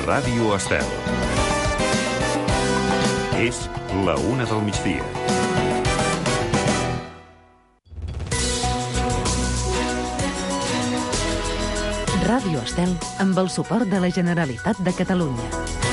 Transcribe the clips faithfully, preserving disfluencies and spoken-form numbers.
Ràdio Estel. És la una del migdia. Ràdio Estel, amb el suport de la Generalitat de Catalunya.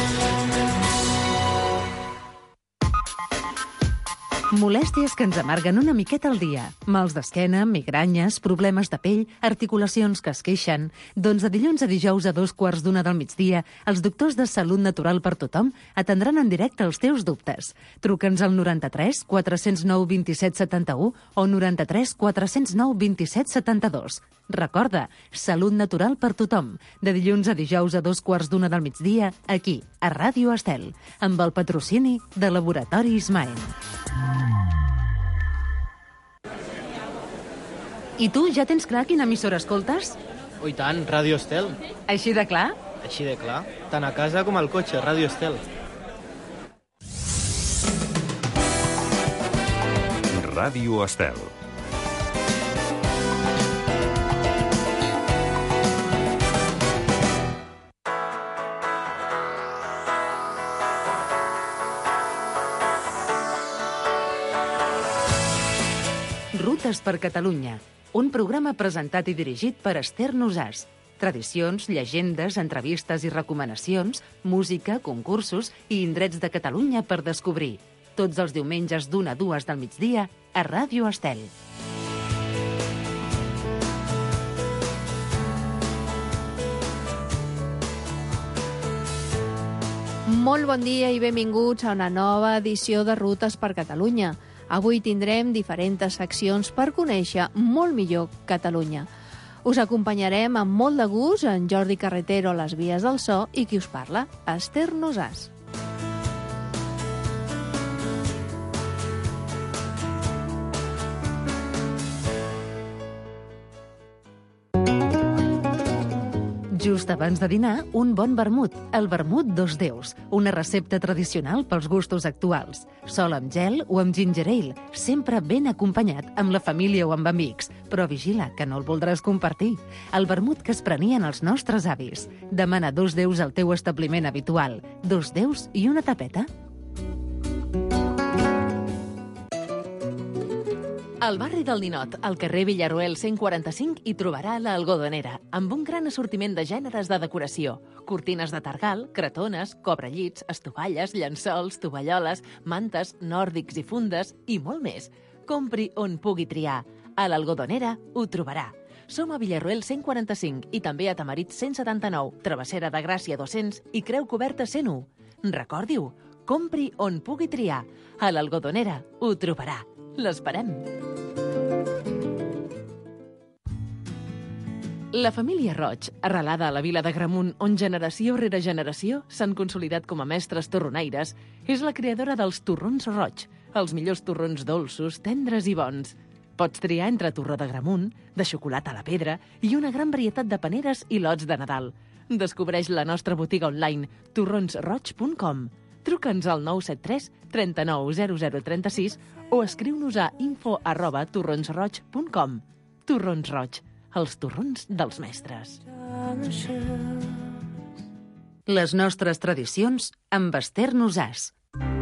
Molèsties que ens amarguen una miqueta al dia. Mals d'esquena, migranyes, problemes de pell, articulacions que es queixen. Doncs de dilluns a dijous a dos quarts d'una del migdia, els doctors de Salut Natural per Tothom atendran en directe els teus dubtes. Truca'ns al noranta-tres quatre zero nou vint set setanta-u o noranta-tres quatre zero nou vint set setanta-dos. Recorda, Salut Natural per Tothom, de dilluns a dijous a dos quarts d'una del migdia, aquí, a Ràdio Estel, amb el patrocini de Laboratori Ismael. I tu, ja tens clar quina emissora escoltes? Oh, i tant, Ràdio Estel. Així de clar? Així de clar. Tant a casa com al cotxe, Ràdio Estel. Ràdio Estel. Rutes per Catalunya, un programa presentat i dirigit per Esther Nosàs. Tradicions, llegendes, entrevistes i recomanacions, música, concursos i indrets de Catalunya per descobrir. Tots els diumenges d'una a dues del migdia a Ràdio Estel. Molt bon dia i benvinguts a una nova edició de Rutes per Catalunya. Avui tindrem diferents seccions per conèixer molt millor Catalunya. Us acompanyarem amb molt de gust en Jordi Carretero a les vies del so i qui us parla, Esther Nosàs. Just abans de dinar, un bon vermut, el vermut dos déus, una recepta tradicional pels gustos actuals. Sol amb gel o amb ginger ale, sempre ben acompanyat amb la família o amb amics. Però vigila, que no el voldràs compartir. El vermut que es prenien els nostres avis. Demana dos déus al teu establiment habitual. Dos déus i una tapeta. Al barri del Ninot, al carrer Villaruel cent quaranta-cinc, hi trobarà l'Algodonera, amb un gran assortiment de gèneres de decoració. Cortines de targal, cretones, cobrellits, estovalles, llençols, tovalloles, mantes, nòrdics i fundes i molt més. Compri on pugui triar. A l'Algodonera ho trobarà. Som a Villaruel cent quaranta-cinc i també a Tamarit cent setanta-nou, Travessera de Gràcia dos-cents i Creu Coberta cent u. Recordi-ho, compri on pugui triar. A l'Algodonera ho trobarà. L'esperem. La família Roig, arrelada a la vila d'Agramunt, on generació rere generació s'han consolidat com a mestres torronaires, és la creadora dels torrons Roig, els millors torrons dolços, tendres i bons. Pots triar entre torró d'Agramunt, de xocolata a la pedra i una gran varietat de paneres i lots de Nadal. Descobreix la nostra botiga online torrons roig punt com. Truca'ns al nou set tres trenta-nou zero zero trenta-sis o escriu-nos a info arroba torronsroig punt com. Torrons Roig, els torrons dels mestres. Les nostres tradicions amb Esther Nosàs.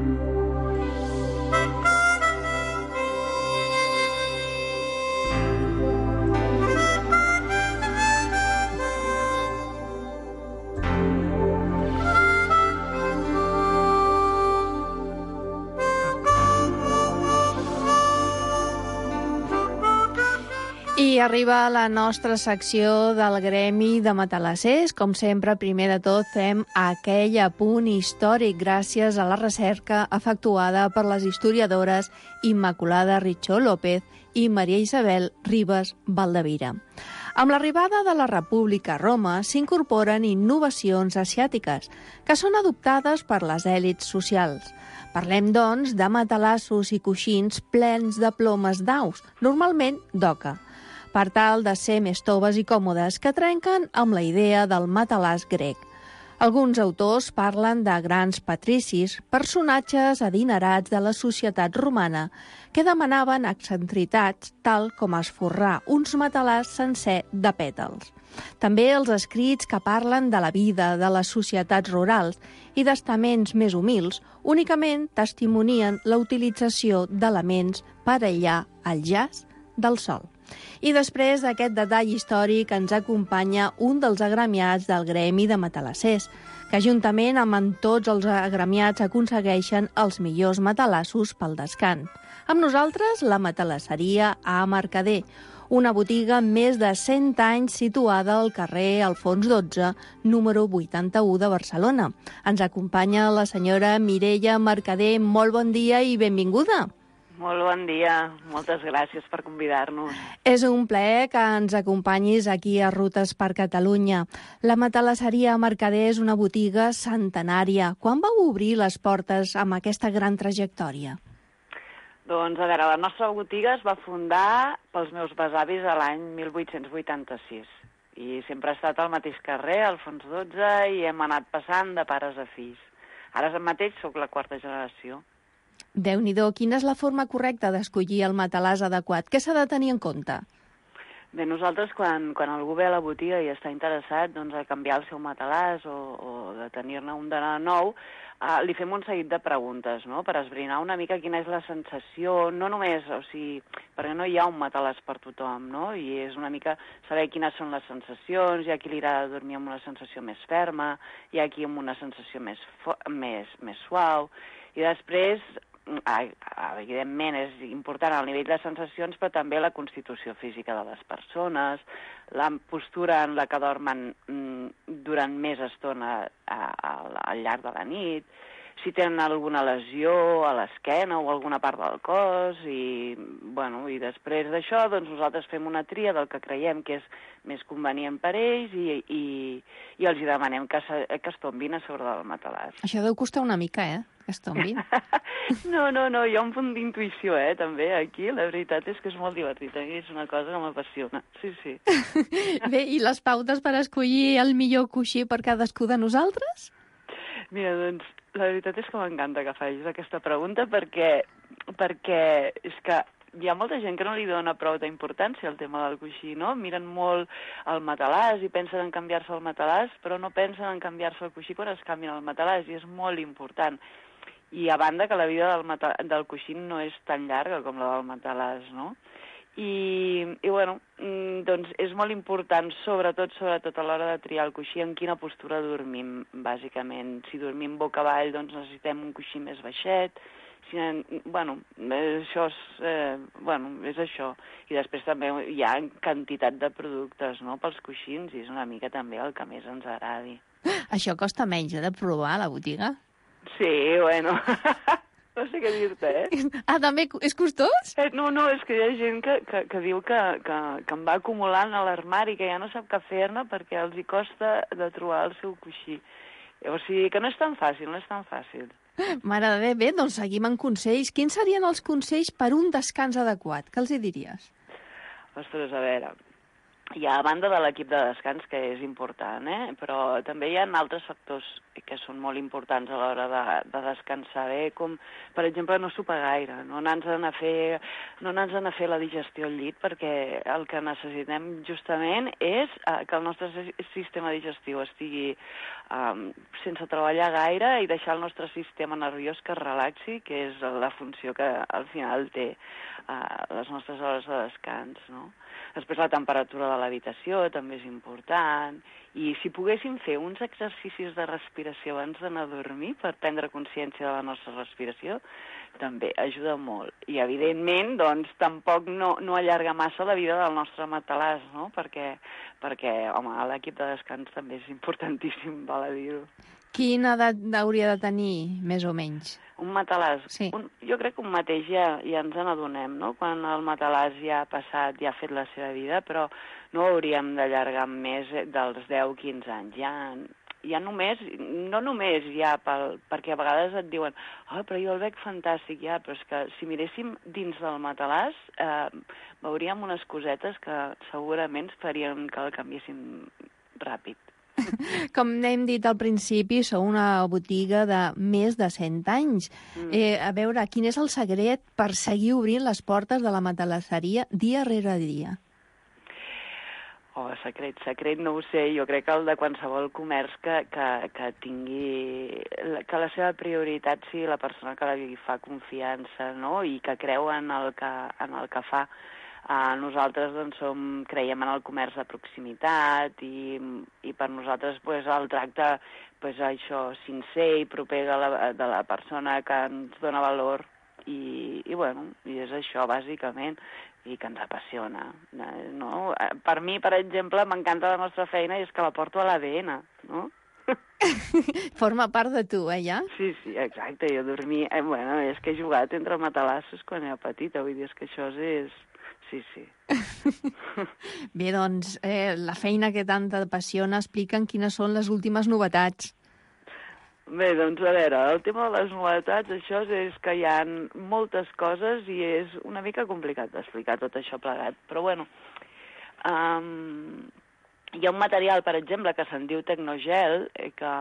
I arriba la nostra secció del Gremi de Matalassers. Com sempre, primer de tot, fem aquell apunt històric gràcies a la recerca efectuada per les historiadores Immaculada Richo López i Maria Isabel Ribas Valdevira. Amb l'arribada de la República a Roma s'incorporen innovacions asiàtiques que són adoptades per les èlits socials. Parlem, doncs, de matalassos i coixins plens de plomes d'aus, normalment d'oca, per tal de ser més toves i còmodes que trenquen amb la idea del matalàs grec. Alguns autors parlen de grans patricis, personatges adinerats de la societat romana, que demanaven excentritats tal com esforrar uns matalàs sencer de pètals. També els escrits que parlen de la vida de les societats rurals i d'estaments més humils únicament testimonien la utilització d'elements per aïllar el jaç del sol. I després d'aquest detall històric ens acompanya un dels agremiats del Gremi de Matalassers, que juntament amb tots els agremiats aconsegueixen els millors matalassos pel descans. Amb nosaltres, la matalasseria A Mercader, una botiga amb més de cent anys situada al carrer Alfons dotze, número vuitanta-u de Barcelona. Ens acompanya la senyora Mireia Mercader. Molt bon dia i benvinguda. Molt bon dia, moltes gràcies per convidar-nos. És un plaer que ens acompanyis aquí a Rutes per Catalunya. La matalasseria Mercader és una botiga centenària. Quan vau obrir les portes amb aquesta gran trajectòria? Doncs, a veure, la nostra botiga es va fundar pels meus besavis a l'any mil vuit-cents vuitanta-sis. I sempre ha estat al mateix carrer, Alfons dotze, i hem anat passant de pares a fills. Ara mateix sóc la quarta generació. Déu-n'hi-do, quina és la forma correcta d'escollir el matalàs adequat? Què s'ha de tenir en compte? Bé, nosaltres quan, quan algú ve a la botiga i està interessat doncs, a canviar el seu matalàs o, o de tenir-ne un de nou, eh, li fem un seguit de preguntes, no?, per esbrinar una mica quina és la sensació, no només, o sigui, perquè no hi ha un matalàs per tothom, no?, i és una mica saber quines són les sensacions. Hi ha qui li agrada dormir amb una sensació més ferma, hi ha qui amb una sensació més, més, més suau, i després, evidentment, és important el nivell de sensacions, però també la constitució física de les persones, la postura en la que dormen durant més estona al llarg de la nit, si tenen alguna lesió a l'esquena o alguna part del cos, i, bueno, i després d'això doncs, nosaltres fem una tria del que creiem que és més convenient per ells i, i, i els hi demanem que, se, que es tombin a sobre del matalàs. Això deu costar una mica, eh? Que es tombin. No, no, no, hi ha un punt d'intuïció, eh, també, aquí. La veritat és que és molt divertit, eh? És una cosa que m'apassiona, sí, sí. Bé, i les pautes per escollir el millor coixí per cadascú de nosaltres? Mira, doncs, la veritat és que m'encanta que facis aquesta pregunta perquè, perquè és que hi ha molta gent que no li dona prou d'importància al tema del coixí, no? Miren molt el matalàs i pensen en canviar-se el matalàs, però no pensen en canviar-se el coixí quan es canvien el matalàs, i és molt important. I a banda que la vida del, mata del coixí no és tan llarga com la del matalàs, no? I, i bueno, doncs és molt important, sobretot, sobretot a l'hora de triar el coixí, en quina postura dormim, bàsicament. Si dormim boca avall, doncs necessitem un coixí més baixet. Si, bueno, això és, eh, bueno, és això. I després també hi ha quantitat de productes, no?, pels coixins, i és una mica també el que més ens agradi. Això costa menys, eh, de provar a la botiga? Sí, bueno... No sé què dir-te, eh? Ah, també és costós? Eh, no, no, és que hi ha gent que, que, que diu que, que, que em va acumulant a l'armari, que ja no sap què fer-ne perquè els hi costa de trobar el seu coixí. O sigui, que no és tan fàcil, no és tan fàcil. Mare de Déu, bé, doncs seguim amb consells. Quins serien els consells per un descans adequat? Què els hi diries? Ostres, a veure... Hi ha a banda de l'equip de descans, que és important, eh? Però també hi ha altres factors que són molt importants a l'hora de, de descansar bé, com, per exemple, no sopar gaire, no anar-nos a fer, no anar-nos a fer la digestió al llit, perquè el que necessitem justament és eh, que el nostre sistema digestiu estigui eh, sense treballar gaire i deixar el nostre sistema nerviós que es relaxi, que és la funció que al final té eh, les nostres hores de descans, no? Després la temperatura de l'habitació també és important, i si poguéssim fer uns exercicis de respiració abans d'anar a dormir per prendre consciència de la nostra respiració, també ajuda molt. I evidentment, doncs, tampoc no, no allarga massa la vida del nostre matalàs, no? Perquè, perquè home, l'equip de descans també és importantíssim, val a dir-ho. Quina edat hauria de tenir, més o menys? Un matalàs? Sí. Un, jo crec que un mateix ja, ja ens n'adonem, no?, quan el matalàs ja ha passat, ja ha fet la seva vida, però no hauríem d'allargar més dels deu a quinze anys. Ja, ja només, no només ja pel, perquè a vegades et diuen oh, però jo el veig fantàstic, ja, però és que si miréssim dins del matalàs eh, veuríem unes cosetes que segurament farien que el canviéssim ràpid. Com hem dit al principi, sou una botiga de més de cent anys. Mm. Eh, a veure, quin és el secret per seguir obrint les portes de la matalasseria dia rere dia? Oh, secret, secret no ho sé. Jo crec que el de qualsevol comerç que, que, que tingui... que la seva prioritat sigui la persona que li fa confiança, no?, i que creu en el que, en el que fa. Uh, nosaltres doncs, som, creiem en el comerç de proximitat i, i per nosaltres pues, el tracte pues, això, sincer i proper de la, de la persona que ens dona valor i, i, bueno, i és això, bàsicament, i que ens apassiona. No? Per mi, per exemple, m'encanta la nostra feina i és que la porto a l'A D N, no? Forma part de tu, eh, ja? Sí, sí, exacte. Jo dormia... Eh, bueno, és que he jugat entre matalassos quan era petita, vull dir, és que això és... Sí, sí. Bé, doncs, eh, la feina que tant t'apassiona, explica'm quines són les últimes novetats. Bé, doncs a veure, el tema de les novetats, això és que hi ha moltes coses i és una mica complicat d'explicar tot això plegat. Però bueno, um, hi ha un material, per exemple, que se'n diu Tecnogel, eh, que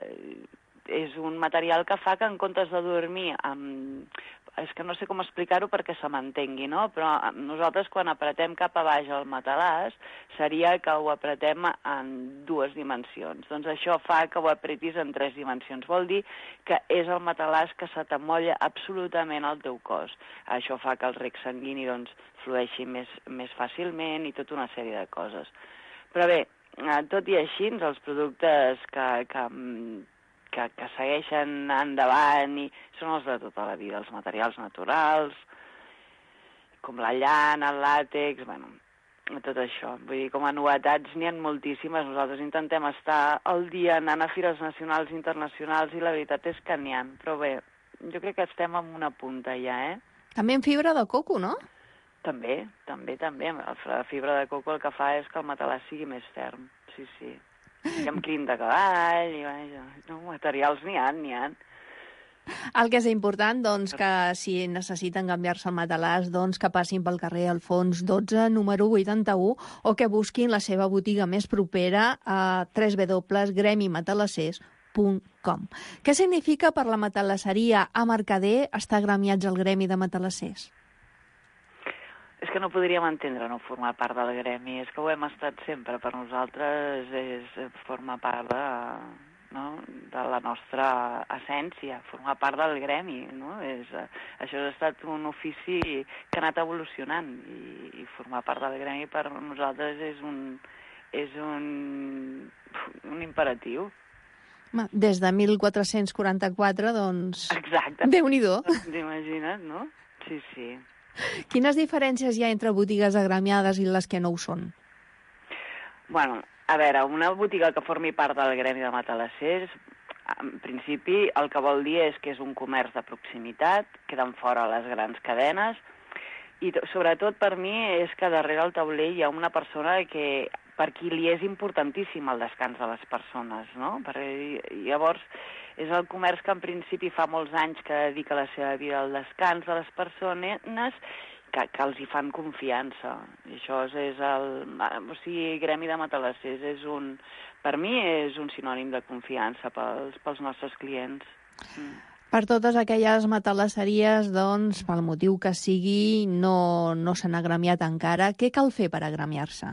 és un material que fa que en comptes de dormir amb... És que no sé com explicar-ho perquè se m'entengui, no? Però nosaltres quan apretem cap a baix el matalàs seria que ho apretem en dues dimensions. Doncs això fa que ho apretis en tres dimensions. Vol dir que és el matalàs que se t'amolla absolutament al teu cos. Això fa que el rec sanguini doncs, flueixi més, més fàcilment i tota una sèrie de coses. Però bé, tot i així, els productes que... que Que, que segueixen endavant i són els de tota la vida, els materials naturals, com la llana, el làtex, bueno, tot això. Vull dir, com a novetats n'hi ha moltíssimes. Nosaltres intentem estar al dia anant a fires nacionals i internacionals i la veritat és que n'hi ha. Però bé, jo crec que estem en una punta ja, eh? També en fibra de coco, no? També, també, també. La fibra de coco el que fa és que el matalàs sigui més ferm, sí, sí. I amb crin de cavall, i vaja, no, materials n'hi ha, n'hi ha. El que és important, doncs, que si necessiten canviar-se el matalàs, doncs que passin pel carrer Alfons dotze, número vuitanta-u, o que busquin la seva botiga més propera a w w w punt gremi matalassers punt com. Què significa per la matalasseria a Mercader estar gremiats al gremi de matalassers? És que no podríem entendre no formar part del gremi, és que ho hem estat sempre. Per nosaltres és formar part de, no, de la nostra essència, formar part del gremi. No? És, això ha estat un ofici que ha anat evolucionant i, i formar part del gremi per nosaltres és un, és un, un imperatiu. Des de mil quatre-cents quaranta-quatre, doncs... Exacte. Déu-n'hi-do. T'imagines, no? Sí, sí. Quines diferències hi ha entre botigues agremiades i les que no ho són? Bueno, a veure, una botiga que formi part del gremi de matalassers, en principi el que vol dir és que és un comerç de proximitat, queden fora les grans cadenes, i sobretot per mi és que darrere el tauler hi ha una persona que, per qui li és importantíssim el descans de les persones, no? Perquè llavors és el comerç que en principi fa molts anys que dedica la seva vida al descans de les persones que, que els hi fan confiança. I això és el... O sigui, gremi de matalassers és un... Per mi és un sinònim de confiança pels, pels nostres clients. Mm. Per totes aquelles matalasseries, doncs, pel motiu que sigui, no, no s'han agremiat encara. Què cal fer per agremiar-se?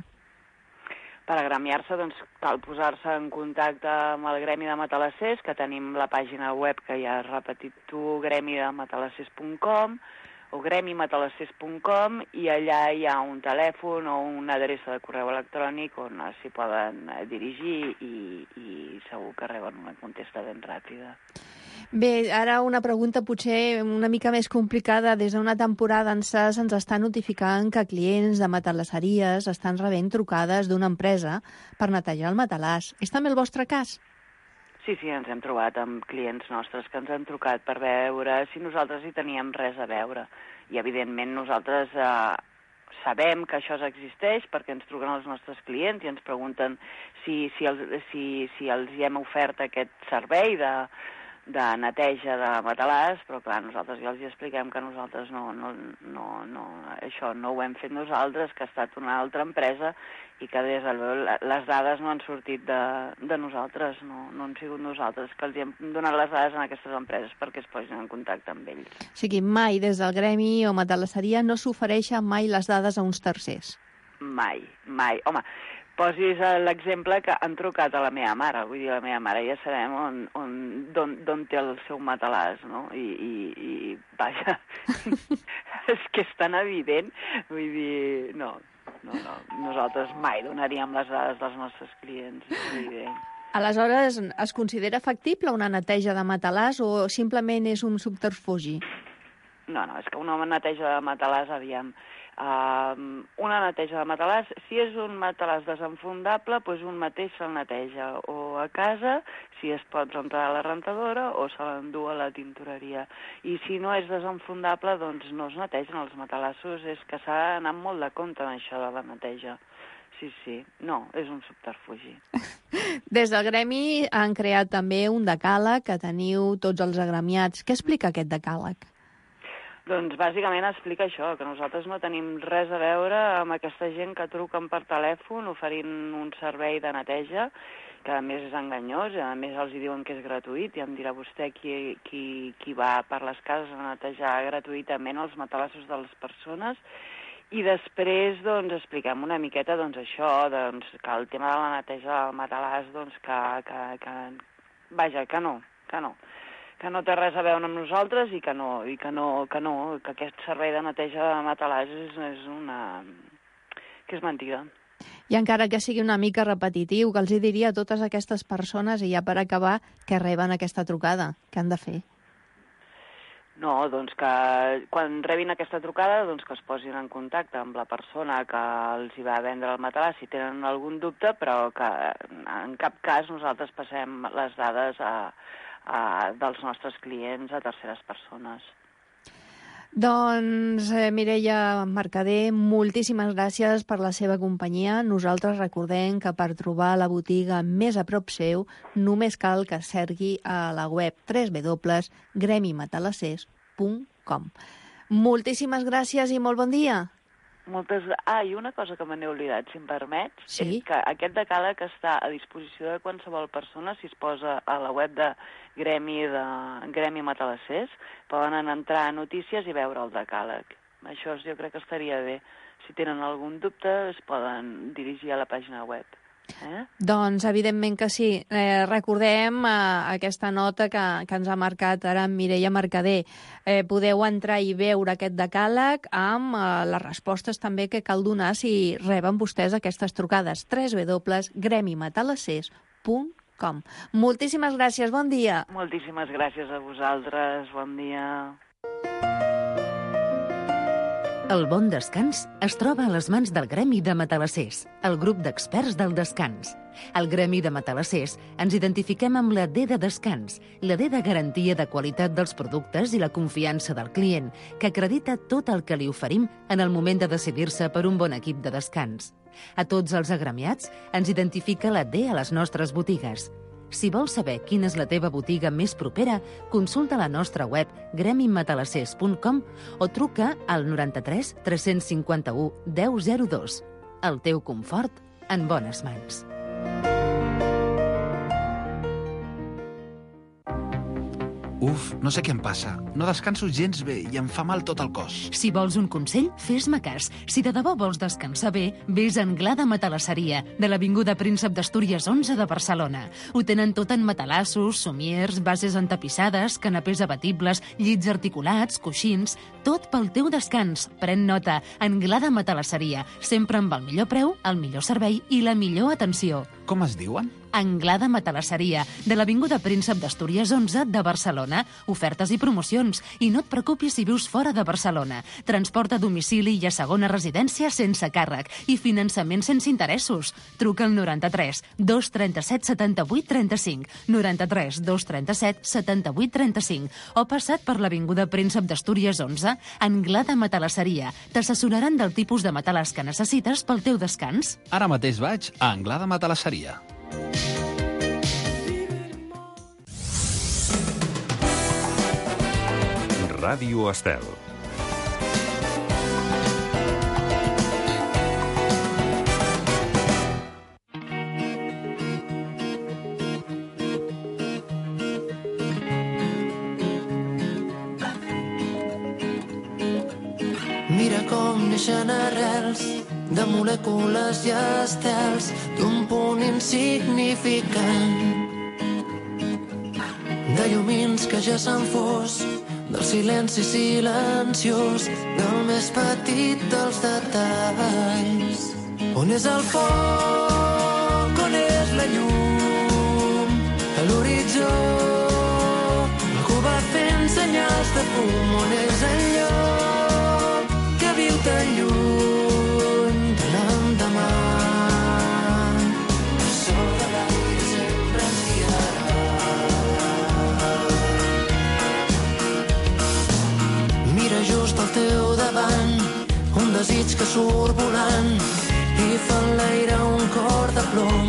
Per agremiar-se, doncs, cal posar-se en contacte amb el Gremi de Matalassers, que tenim la pàgina web que ja has repetit tu, gremi de matalassers punt com o gremi matalassers punt com, i allà hi ha un telèfon o una adreça de correu electrònic on s'hi poden dirigir i, i segur que reben una contesta ben ràpida. Bé, ara una pregunta potser una mica més complicada. Des d'una temporada ençà se'ns està notificant que clients de matalasseries estan rebent trucades d'una empresa per netejar el matalàs. És també el vostre cas? Sí, sí, ens hem trobat amb clients nostres que ens han trucat per veure si nosaltres hi teníem res a veure. I, evidentment, nosaltres eh, sabem que això existeix perquè ens truquen els nostres clients i ens pregunten si, si, els, si, si els hi hem ofert aquest servei de... de neteja de matalàs, però clar, nosaltres ja els hi expliquem que nosaltres no, no, no, no, això no ho hem fet nosaltres, que ha estat una altra empresa i que des de les dades no han sortit de, de nosaltres, no, no han sigut nosaltres que els hem donat les dades a aquestes empreses perquè es posin en contacte amb ells. O sigui, mai des del gremi o matalasseria no s'ofereixen mai les dades a uns tercers? Mai, mai. Home, posis l'exemple que han trucat a la meva mare. Vull dir, la meva mare ja sabem on, on, d'on, d'on té el seu matalàs, no? I, i, i vaja, és que és tan evident. Vull dir, no, no, no. Nosaltres mai donaríem les dades dels nostres clients, és evident. Aleshores, es considera factible una neteja de matalàs o simplement és un subterfugi? No, no, és que una neteja de matalàs, aviam, uh, una neteja de matalàs, si és un matalàs desenfundable, doncs un mateix se'l neteja, o a casa, si es pot rentar a la rentadora, o se l'endú a la tintoreria. I si no és desenfundable, doncs no es netegen els matalassos, és que s'ha anat molt de compte en això de la neteja. Sí, sí, no, és un subterfugi. Des del gremi han creat també un decàleg que teniu tots els agremiats. Què explica aquest decàleg? Doncs bàsicament explica això, que nosaltres no tenim res a veure amb aquesta gent que truquen per telèfon oferint un servei de neteja, que a més és enganyós, a més els diuen que és gratuït, i em dirà vostè qui, qui, qui va per les cases a netejar gratuïtament els matalassos de les persones. I després, doncs, expliquem una miqueta, doncs, això, doncs, que el tema de la neteja del matalàs, doncs, que, que, que, vaja, que no, que no, que no té res a veure amb nosaltres i que no, i que no, que no, que aquest servei de neteja de matalàs és, és una... que és mentida. I encara que sigui una mica repetitiu, que els hi diria a totes aquestes persones, i ja per acabar, que reben aquesta trucada, què han de fer? No, doncs que quan rebin aquesta trucada, doncs que es posin en contacte amb la persona que els hi va vendre el matalàs si tenen algun dubte, però que en cap cas nosaltres passem les dades a, a, dels nostres clients a terceres persones. Doncs, eh, Mireia Mercader, moltíssimes gràcies per la seva companyia. Nosaltres recordem que per trobar la botiga més a prop seu només cal que cerqui a la web w w w punt gremi matalassers punt com. Moltíssimes gràcies i molt bon dia. Moltes... Ah, i una cosa que me n'he oblidat, si em permets, sí? És que aquest decàleg està a disposició de qualsevol persona si es posa a la web de Gremi, de Gremi Matalassers, poden entrar a notícies i veure el decàleg. Això jo crec que estaria bé. Si tenen algun dubte es poden dirigir a la pàgina web. Eh? Doncs evidentment que sí. Eh, recordem eh, aquesta nota que, que ens ha marcat ara Mireia Mercader. Eh, podeu entrar i veure aquest decàleg amb eh, les respostes també que cal donar si reben vostès aquestes trucades. w w w punt gremi matalassers punt com. Moltíssimes gràcies, bon dia. Moltíssimes gràcies a vosaltres, bon dia. El bon descans es troba a les mans del Gremi de Matalassers, el grup d'experts del descans. Al Gremi de Matalassers ens identifiquem amb la D de descans, la D de garantia de qualitat dels productes i la confiança del client, que acredita tot el que li oferim en el moment de decidir-se per un bon equip de descans. A tots els agremiats ens identifica la D a les nostres botigues. Si vols saber quina és la teva botiga més propera, consulta la nostra web gremi matalassers punt com o truca al noranta-tres tres cinquanta-u deu zero dos. El teu confort en bones mans. Uf, no sé què em passa. No descanso gens bé i em fa mal tot el cos. Si vols un consell, fes-me cas. Si de debò vols descansar bé, vés a Anglada Matalasseria, de l'Avinguda Príncep d'Astúries onze de Barcelona. Ho tenen tot en matalassos, somiers, bases entapissades, canapés abatibles, llits articulats, coixins... Tot pel teu descans. Pren nota. Anglada Matalasseria. Sempre amb el millor preu, el millor servei i la millor atenció. Com es diuen? Anglada Matalasseria, de l'Avinguda Príncep d'Astúries onze de Barcelona. Ofertes i promocions. I no et preocupis si vius fora de Barcelona. Transport a domicili i a segona residència sense càrrec. I finançament sense interessos. Truca al noranta-tres dos trenta-set setanta-vuit trenta-cinc, noranta-tres dos trenta-set setanta-vuit trenta-cinc o passat per l'Avinguda Príncep d'Astúries onze, Anglada Matalasseria. T'assessoraran del tipus de matalàs que necessites pel teu descans. Ara mateix vaig a Anglada Matalasseria. Ràdio Estel. Mira com neixen arrels de molècules i estels d'un punt insignificant, de llumins que ja s'han fos, del silenci silenciós, del més petit dels detalls. On és el foc? On és la llum? A l'horitzó algú va fent senyals de fum. On és el lloc que viu tan lluny de l'endemà? El sol de l'aire sempre ens guiarà. Mira just al teu davant un desig que surt volant i fa en l'aire un cor de plom.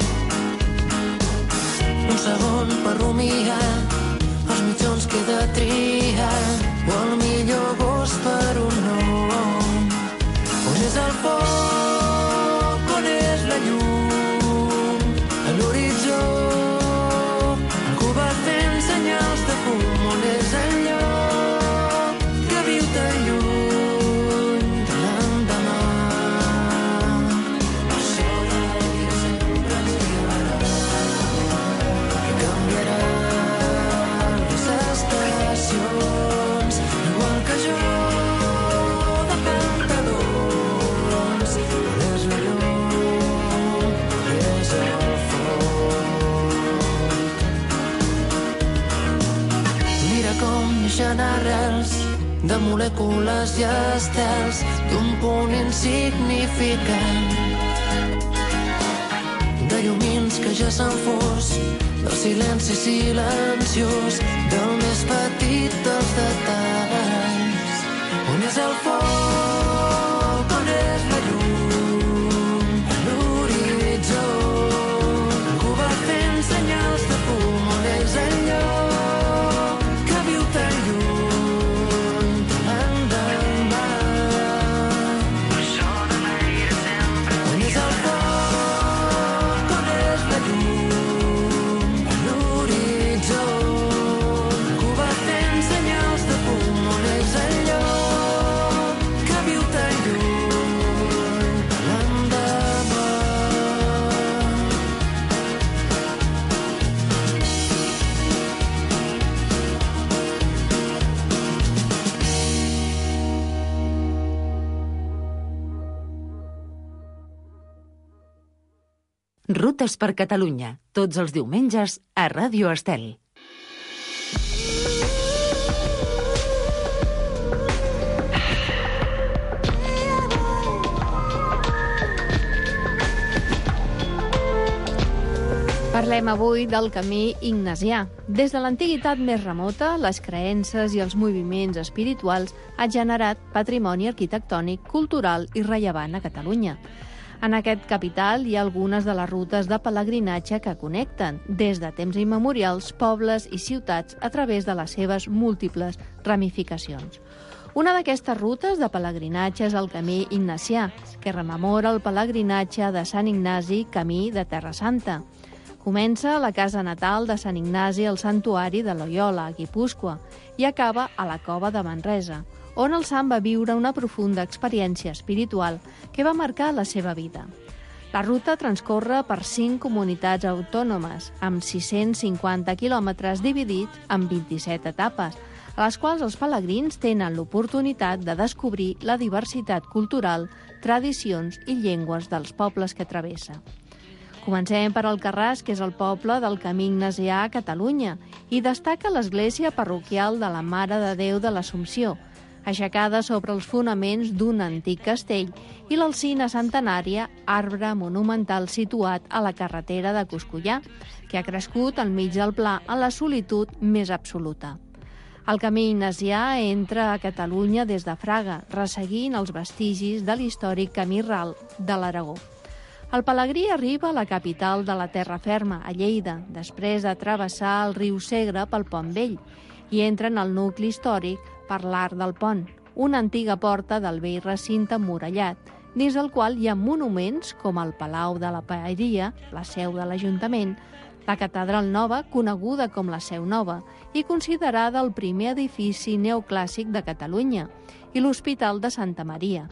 Un segon per rumiar els mitjons que he de triar, o el millor gos per un nom. On és el foc? On és la llum? A l'horitzó algú va fent senyals de fum. On és el lloc que viu tan lluny de l'endemà? El sol de l'aire sempre ens guiarà i canviarà les estacions, igual que jo, de pantalons. On és la llum? És el foc. Mira com neixen arrels de molècules i estels d'un punt insignificant, de llumins que ja s'han fos, del silenci silenciós, del més petit dels detalls. On és el foc? On és la llum? A l'horitzó algú va fent senyals de fum. On és el lloc que viu tan lluny de l'endemà? On és el foc? On és la llum? A l'horitzó algú va fent senyals de fum. On és el lloc que viu tan lluny de l'endemà? Rutes per Catalunya, tots els diumenges a Ràdio Estel. Parlem avui del camí ignasià. Des de l'antiguitat més remota, les creences i els moviments espirituals han generat patrimoni arquitectònic, cultural i rellevant a Catalunya. En aquest capital hi ha algunes de les rutes de pelegrinatge que connecten, des de temps immemorials, pobles i ciutats a través de les seves múltiples ramificacions. Una d'aquestes rutes de pelegrinatge és el camí ignacià, que rememora el pelegrinatge de Sant Ignasi, camí de Terra Santa. Comença a la casa natal de Sant Ignasi al santuari de Loiola, a Guipúscoa, i acaba a la cova de Manresa, on el sant va viure una profunda experiència espiritual que va marcar la seva vida. La ruta transcorre per cinc comunitats autònomes, amb sis-cents cinquanta quilòmetres dividits en vint-i-set etapes, a les quals els pelegrins tenen l'oportunitat de descobrir la diversitat cultural, tradicions i llengües dels pobles que travessa. Comencem per Alcarràs, que és el poble del camí ignasià a Catalunya, i destaca l'església parroquial de la Mare de Déu de l'Assumpció, aixecada sobre els fonaments d'un antic castell, i l'alzina centenària, arbre monumental situat a la carretera de Coscollà, que ha crescut enmig del pla en la solitud més absoluta. El camí ignasià entra a Catalunya des de Fraga, resseguint els vestigis de l'històric camí ral de l'Aragó. El pelegrí arriba a la capital de la terra ferma, a Lleida, després de travessar el riu Segre pel Pont Vell, i entra en el nucli històric per l'Arc del Pont, una antiga porta del vell recinte emmurallat, dins del qual hi ha monuments com el Palau de la Paeria, la seu de l'Ajuntament, la Catedral Nova, coneguda com la Seu Nova, i considerada el primer edifici neoclàssic de Catalunya, i l'Hospital de Santa Maria.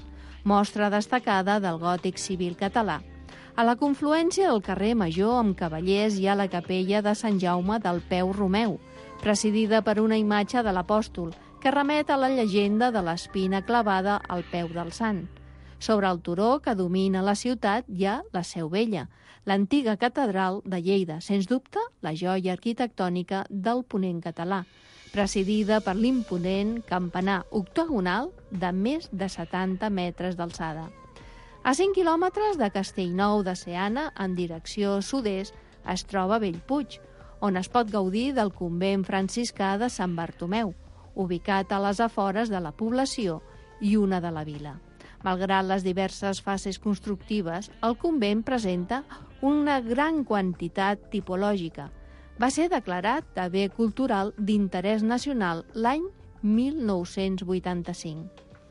mostra destacada del gòtic civil català. A la confluència del carrer Major amb Cavallers hi ha la capella de Sant Jaume del Peu Romeu, presidida per una imatge de l'apòstol, que remet a la llegenda de l'espina clavada al peu del sant. Sobre el turó que domina la ciutat hi ha la Seu Vella, l'antiga catedral de Lleida, sens dubte la joia arquitectònica del ponent català, presidida per l'imponent campanar octogonal de més de setanta metres d'alçada. A cinc quilòmetres de Castellnou de Seana, en direcció sud-est, es troba Bellpuig, on es pot gaudir del convent franciscà de Sant Bartomeu, ubicat a les afores de la població i una de la vila. Malgrat les diverses fases constructives, el convent presenta una gran quantitat tipològica. Va ser declarat de bé cultural d'interès nacional l'any mil nou-cents vuitanta-cinc.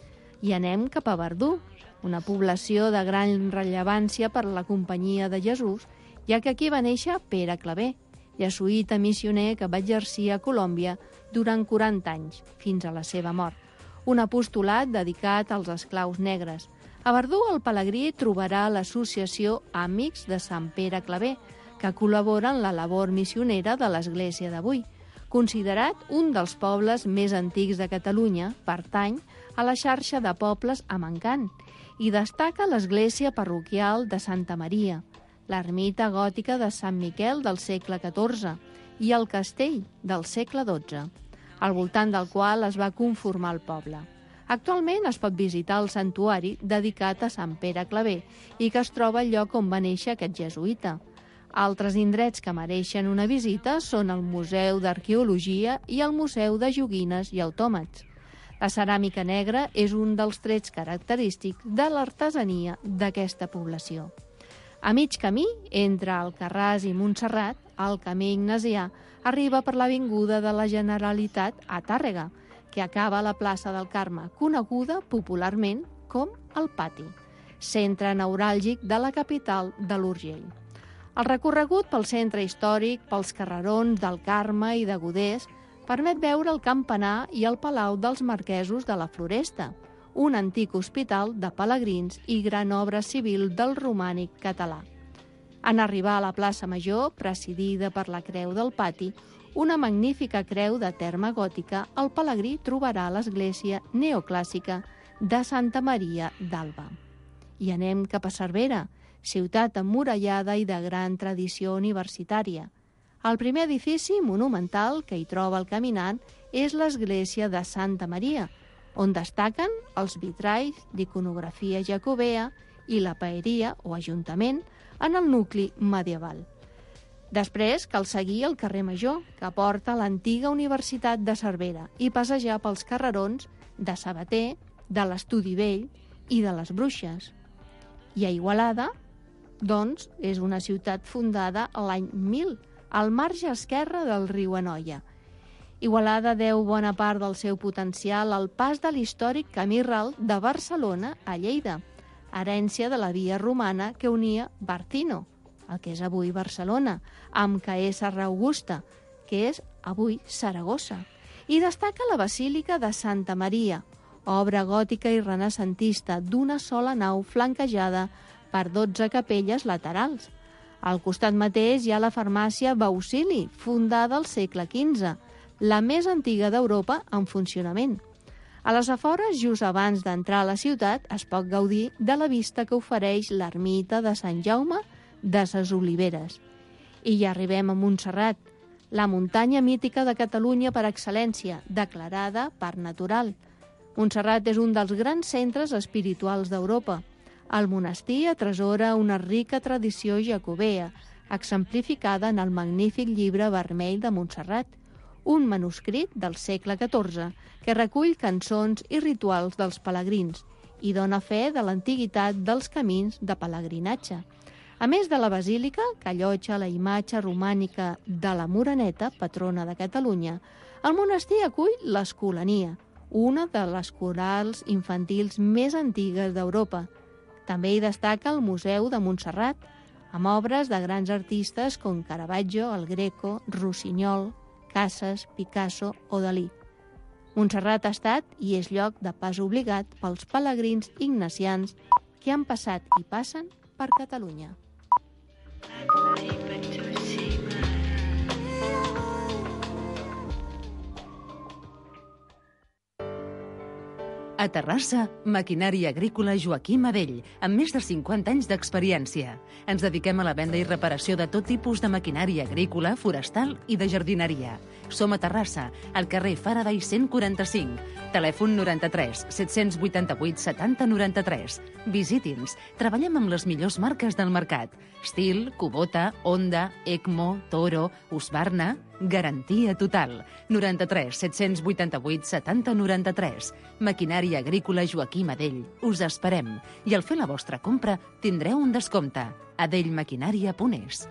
I anem cap a Verdú, una població de gran rellevància per a la Companyia de Jesús, ja que aquí va néixer Pere Claver, jesuïta missioner que va exercir a Colòmbia durant quaranta anys, fins a la seva mort. Un apostolat dedicat als esclaus negres. A Verdú, el pelegrí trobarà l'associació Amics de Sant Pere Claver, que col·labora en la labor missionera de l'Església d'avui. Considerat un dels pobles més antics de Catalunya, pertany a la xarxa de pobles amb encant i destaca l'església parroquial de Santa Maria, l'ermita gòtica de Sant Miquel del segle catorze i el castell del segle dotze, al voltant del qual es va conformar el poble. Actualment es pot visitar el santuari dedicat a Sant Pere Claver i que es troba al lloc on va néixer aquest jesuïta. Altres indrets que mereixen una visita són el Museu d'Arqueologia i el Museu de Joguines i Autòmats. La ceràmica negra és un dels trets característics de l'artesania d'aquesta població. A mig camí, entre Alcarràs i Montserrat, el camí ignasià arriba per l'avinguda de la Generalitat a Tàrrega, que acaba a la plaça del Carme, coneguda popularment com el Pati, centre neuràlgic de la capital de l'Urgell. El recorregut pel centre històric, pels carrerons del Carme i de Godés, permet veure el campanar i el Palau dels Marquesos de la Floresta, un antic hospital de pelegrins i gran obra civil del romànic català. En arribar a la plaça Major, presidida per la Creu del Pati, una magnífica creu de terme gòtica, el pelegrí trobarà l'església neoclàssica de Santa Maria d'Alba. I anem cap a Cervera, ciutat emmurallada i de gran tradició universitària. El primer edifici monumental que hi troba el caminant és l'església de Santa Maria, on destaquen els vitralls d'iconografia jacobea i la paeria o ajuntament en el nucli medieval. Després cal seguir el carrer Major, que porta a l'antiga Universitat de Cervera, i passejar pels carrerons de Sabater, de l'Estudi Vell i de les Bruixes. I a Igualada, doncs, és una ciutat fundada l'any mil, al marge esquerre del riu Anoia. Igualada deu bona part del seu potencial al pas de l'històric camí ral de Barcelona a Lleida, herència de la via romana que unia Barcino, el que és avui Barcelona, amb Caesarra Augusta, que és avui Saragossa, i destaca la Basílica de Santa Maria, obra gòtica i renaixentista d'una sola nau flanquejada per dotze capelles laterals. Al costat mateix hi ha la farmàcia Baucili, fundada al segle quinze, la més antiga d'Europa en funcionament. A les afores, just abans d'entrar a la ciutat, es pot gaudir de la vista que ofereix l'ermita de Sant Jaume de ses Oliveres. I ja arribem a Montserrat, la muntanya mítica de Catalunya per excel·lència, declarada Parc Natural. Montserrat és un dels grans centres espirituals d'Europa. El monestir atresora una rica tradició jacobea, exemplificada en el magnífic llibre vermell de Montserrat, un manuscrit del segle catorze que recull cançons i rituals dels pelegrins i dona fe de l'antiguitat dels camins de pelegrinatge. A més de la basílica, que allotja la imatge romànica de la Moreneta, patrona de Catalunya, el monestir acull l'Escolania, una de les corals infantils més antigues d'Europa. També hi destaca el Museu de Montserrat, amb obres de grans artistes com Caravaggio, el Greco, Rossinyol, Casas, Picasso o Dalí. Montserrat ha estat i és lloc de pas obligat pels pelegrins ignacians que han passat i passen per Catalunya. A Terrassa, maquinària agrícola Joaquim Adell, amb més de cinquanta anys d'experiència. Ens dediquem a la venda i reparació de tot tipus de maquinària agrícola, forestal i de jardineria. Som a Terrassa, al carrer Faraday cent quaranta-cinc. Telèfon noranta-tres set-cents vuitanta-vuit setanta noranta-tres. Visiti'ns. Treballem amb les millors marques del mercat. Stihl, Kubota, Honda, Ecmo, Toro, Husqvarna. Garantia total. noranta-tres set-cents vuitanta-vuit setanta noranta-tres. Maquinària agrícola Joaquim Adell. Us esperem. I al fer la vostra compra tindreu un descompte. adellmaquinària punt es.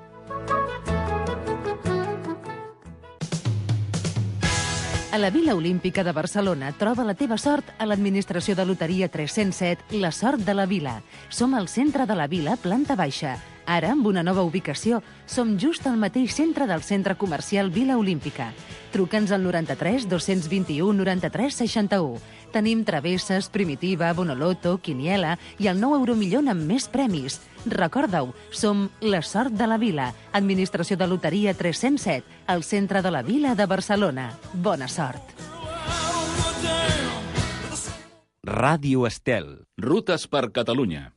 A la Vila Olímpica de Barcelona troba la teva sort a l'administració de loteria tres-cents set La Sort de la Vila. Som al centre de la vila, planta baixa. Ara, amb una nova ubicació, som just al mateix centre del centre comercial Vila Olímpica. Truca'ns al noranta-tres dos-cents vint-i-u noranta-tres seixanta-u. Tenim travesses, primitiva, bonoloto, quiniela i el nou euromillón amb més premis. Recorda-ho, som La Sort de la Vila, administració de loteria tres-cents set, al centre de la vila de Barcelona. Bona sort. Ràdio Estel. Rutes per Catalunya.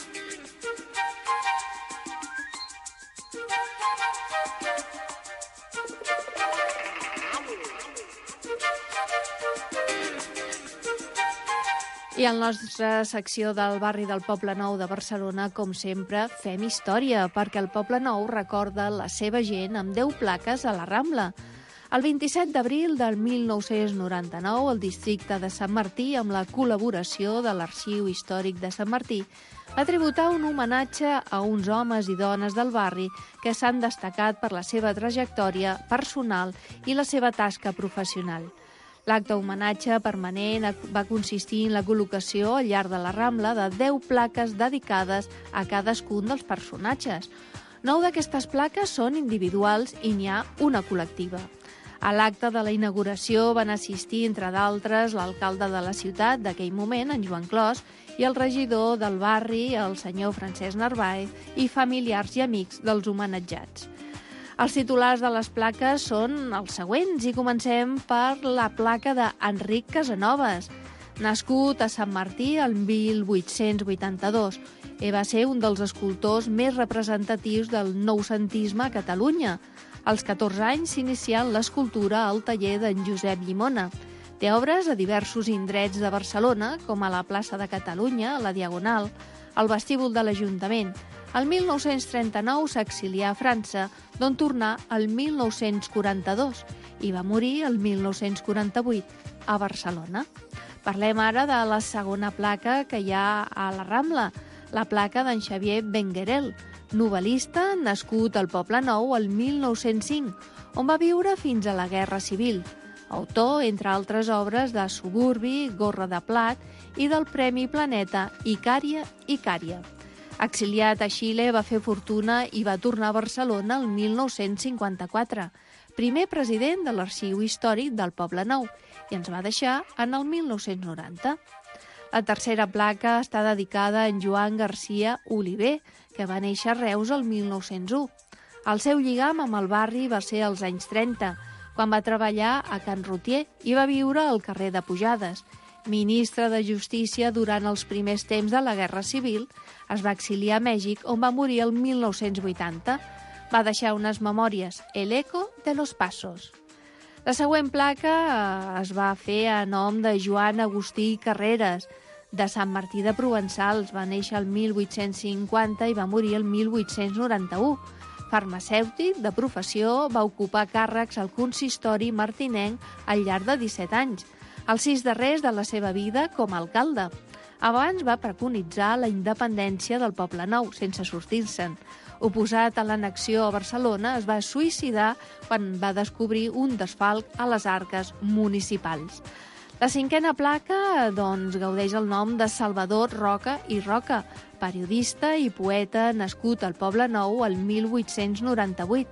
I a la nostra secció del barri del Poble Nou de Barcelona, com sempre, fem història, perquè el Poble Nou recorda la seva gent amb deu plaques a la Rambla. El vint-i-set d'abril del mil nou-cents noranta-nou, el districte de Sant Martí, amb la col·laboració de l'Arxiu Històric de Sant Martí, va tributar un homenatge a uns homes i dones del barri que s'han destacat per la seva trajectòria personal i la seva tasca professional. L'acte homenatge permanent va consistir en la col·locació al llarg de la Rambla de deu plaques dedicades a cadascun dels personatges. Nou d'aquestes plaques són individuals i n'hi ha una col·lectiva. A l'acte de la inauguració van assistir, entre d'altres, l'alcalde de la ciutat d'aquell moment, en Joan Clos, i el regidor del barri, el senyor Francesc Narváez, i familiars i amics dels homenatjats. Els titulars de les plaques són els següents i comencem per la placa d'Enric Casanovas. Nascut a Sant Martí el mil vuit-cents vuitanta-dos, i va ser un dels escultors més representatius del noucentisme a Catalunya. Als catorze anys s'inicià en l'escultura al taller d'en Josep Llimona. Té obres a diversos indrets de Barcelona, com a la plaça de Catalunya, a la Diagonal, al vestíbul de l'Ajuntament. El mil nou-cents trenta-nou s'exilià a França, d'on tornà el mil nou-cents quaranta-dos i va morir el mil nou-cents quaranta-vuit a Barcelona. Parlem ara de la segona placa que hi ha a la Rambla, la placa d'en Xavier Benguerel, novel·lista nascut al Poble Nou el mil nou-cents cinc, on va viure fins a la Guerra Civil. Autor, entre altres obres, de Suburbi, Gorra de Plat i del Premi Planeta Icària Icària. Exiliat a Xile, va fer fortuna i va tornar a Barcelona el mil nou-cents cinquanta-quatre, primer president de l'Arxiu Històric del Poble Nou, i ens va deixar en el mil nou-cents noranta. La tercera placa està dedicada a en Joan Garcia Oliver, que va néixer a Reus el mil nou-cents u. El seu lligam amb el barri va ser als anys trenta, quan va treballar a Can Rutier i va viure al carrer de Pujades. Ministre de Justícia durant els primers temps de la Guerra Civil, es va exiliar a Mèxic, on va morir el mil nou-cents vuitanta. Va deixar unes memòries, El eco de los pasos. La següent placa es va fer a nom de Joan Agustí Carreras, de Sant Martí de Provençals. Va néixer el mil vuit-cents cinquanta i va morir el mil vuit-cents noranta-u. Farmacèutic de professió, va ocupar càrrecs al consistori martinenc al llarg de disset anys, els sis darrers de la seva vida com a alcalde. Abans va preconitzar la independència del Poble Nou, sense sortir-se'n. Oposat a l'annexió a Barcelona, es va suïcidar quan va descobrir un desfalc a les arques municipals. La cinquena placa doncs, gaudeix el nom de Salvador Roca i Roca, periodista i poeta nascut al Poble Nou el mil vuit-cents noranta-vuit.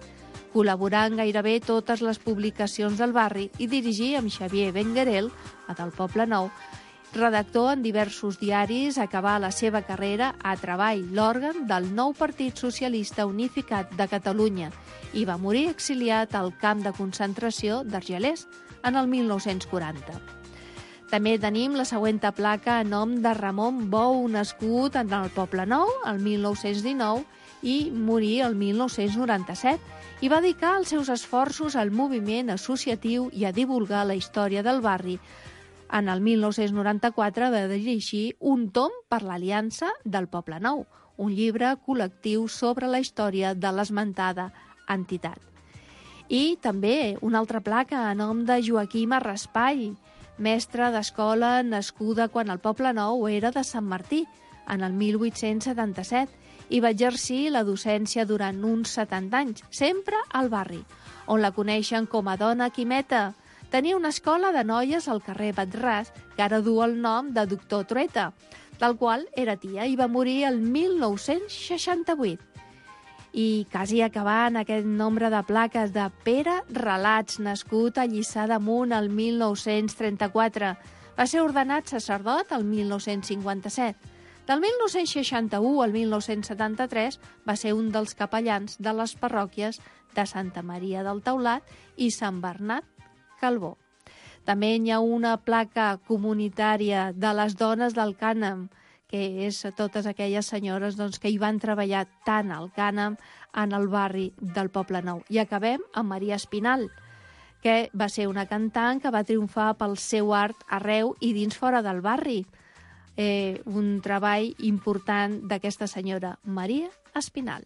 Col·laborà en gairebé totes les publicacions del barri i dirigí amb Xavier Benguerel, a del Poble Nou, redactor en diversos diaris, acabà la seva carrera a Treball, l'òrgan del nou Partit Socialista Unificat de Catalunya, i va morir exiliat al camp de concentració d'Argelers en el mil nou-cents quaranta. També tenim la següent placa a nom de Ramon Bou, nascut en el Poble Nou el mil nou-cents dinou i morir el mil nou-cents noranta-set, i va dedicar els seus esforços al moviment associatiu i a divulgar la història del barri. En el mil nou-cents noranta-quatre va dirigir un tom per l'Aliança del Poble Nou, un llibre col·lectiu sobre la història de l'esmentada entitat. I també una altra placa a nom de Joaquima Raspall, mestra d'escola nascuda quan el Poble Nou era de Sant Martí, en el mil vuit-cents setanta-set, i va exercir la docència durant uns setanta anys, sempre al barri, on la coneixen com a dona Quimeta. Tenia una escola de noies al carrer Batràs, que ara du el nom de doctor Trueta, del qual era tia i va morir el mil nou-cents seixanta-vuit. I quasi acabant aquest nombre de plaques de Pere Relats, nascut a Lliçà d'Amunt el mil nou-cents trenta-quatre. Va ser ordenat sacerdot el mil nou-cents cinquanta-set. Del mil nou-cents seixanta-u al mil nou-cents setanta-tres va ser un dels capellans de les parròquies de Santa Maria del Taulat i Sant Bernat Calbó. També hi ha una placa comunitària de les dones del Cànem, que és totes aquelles senyores doncs, que hi van treballar tant al Cànem en el barri del Poble Nou. I acabem amb Maria Espinal, que va ser una cantant que va triomfar pel seu art arreu i dins fora del barri. Eh, un treball important d'aquesta senyora, Maria Espinal.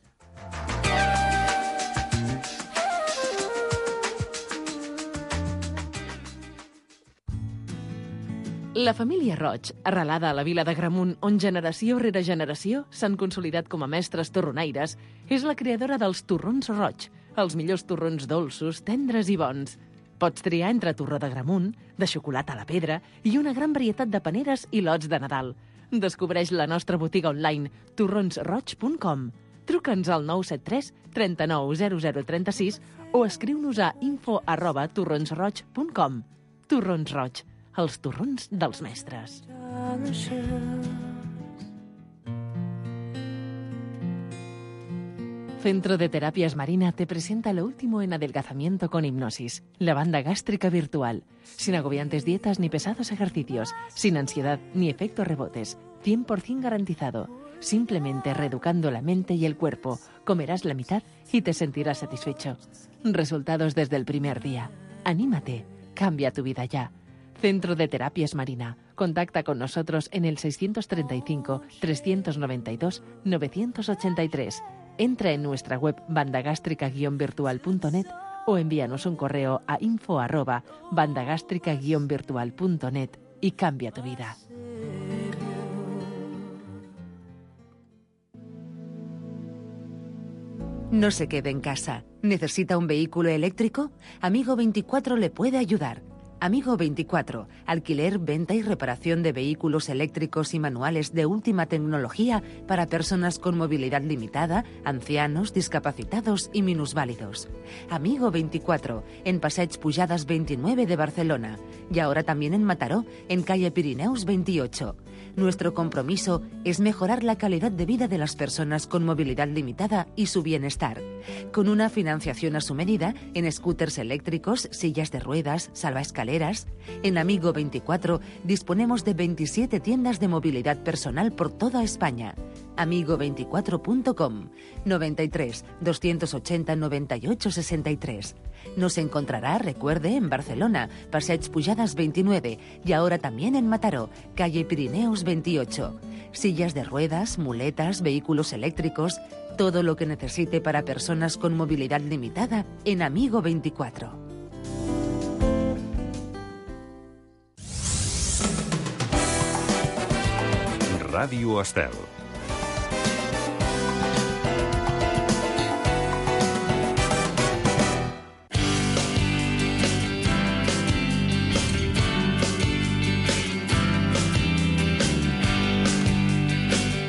La família Roig, arrelada a la vila d'Agramunt, on generació rere generació s'han consolidat com a mestres torronaires, és la creadora dels torrons Roig, els millors torrons dolços, tendres i bons. Pots triar entre torró d'Agramunt, de xocolata a la pedra i una gran varietat de paneres i lots de Nadal. Descobreix la nostra botiga online torrons roig punt com. Truca'ns al nou set tres, trenta-nou, zero zero, trenta-sis o escriu-nos a info arroba torrons roig punt com. Torrons Roig, els torrons dels mestres. Centro de Terapias Marina te presenta lo último en adelgazamiento con hipnosis, la banda gástrica virtual, sin agobiantes dietas ni pesados ejercicios, sin ansiedad ni efectos rebotes, cien por ciento garantizado. Simplemente reeducando la mente y el cuerpo, comerás la mitad y te sentirás satisfecho. Resultados desde el primer día. Anímate, cambia tu vida ya. Centro de Terapias Marina. Contacta con nosotros en el seiscientos treinta y cinco, trescientos noventa y dos, novecientos ochenta y tres. Entra en nuestra web bandagástrica guion virtual punto net o envíanos un correo a info arroba bandagástrica guion virtual punto net y cambia tu vida. No se quede en casa. ¿Necesita un vehículo eléctrico? Amigo veinticuatro le puede ayudar. Amigo veinticuatro, alquiler, venta y reparación de vehículos eléctricos y manuales de última tecnología para personas con movilidad limitada, ancianos, discapacitados y minusválidos. Amigo veinticuatro, en Passeig Pujadas veintinueve de Barcelona y ahora también en Mataró, en calle Pirineus veintiocho. Nuestro compromiso es mejorar la calidad de vida de las personas con movilidad limitada y su bienestar, con una financiación a su medida en scooters eléctricos, sillas de ruedas, salvaescaleras. En Amigo veinticuatro disponemos de veintisiete tiendas de movilidad personal por toda España. amigo veinticuatro punto com, noventa y tres, doscientos ochenta, noventa y ocho, sesenta y tres. Nos encontrará, recuerde, en Barcelona, Passeig Pujadas veintinueve y ahora también en Mataró, calle Pirineus veintiocho. Sillas de ruedas, muletas, vehículos eléctricos, todo lo que necesite para personas con movilidad limitada en Amigo veinticuatro. Ràdio Estel.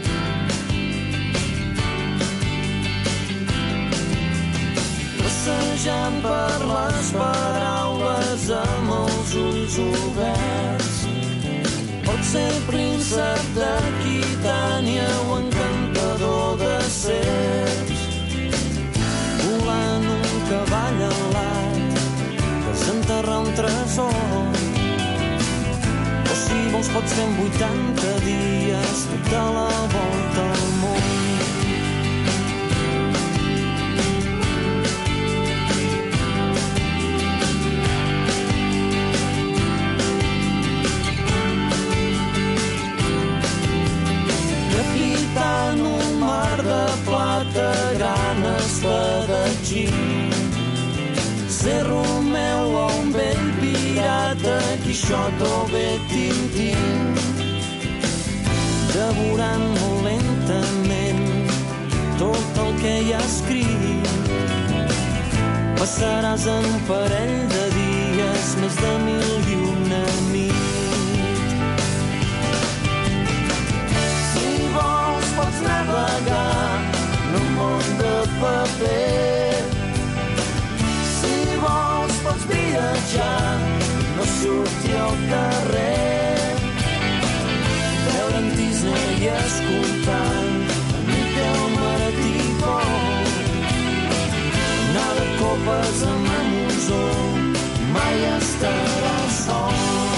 Listen pujant per les paraules amb els ulls oberts. Pot ser príncep d'Aquitània o encantador de serps, volant un cavall alat, desenterrar un tresor. O si vols pots fer en vuitanta dies tota la volta al món. Capitant un mar de plata, gran espadatxí, ser Romeu o un vell pirata, Quixot o bé Tintín, devorant molt lentament tot el que hi ha escrit. Passaràs en parell de dies més de mil i una nit. Si vols pots navegar en un món de paper, si vols pots viatjar, no sortir al carrer, veure'n Disney i escoltant a Miquel Martí-Pol, anar de copes amb la Monzó, mai estarà sol.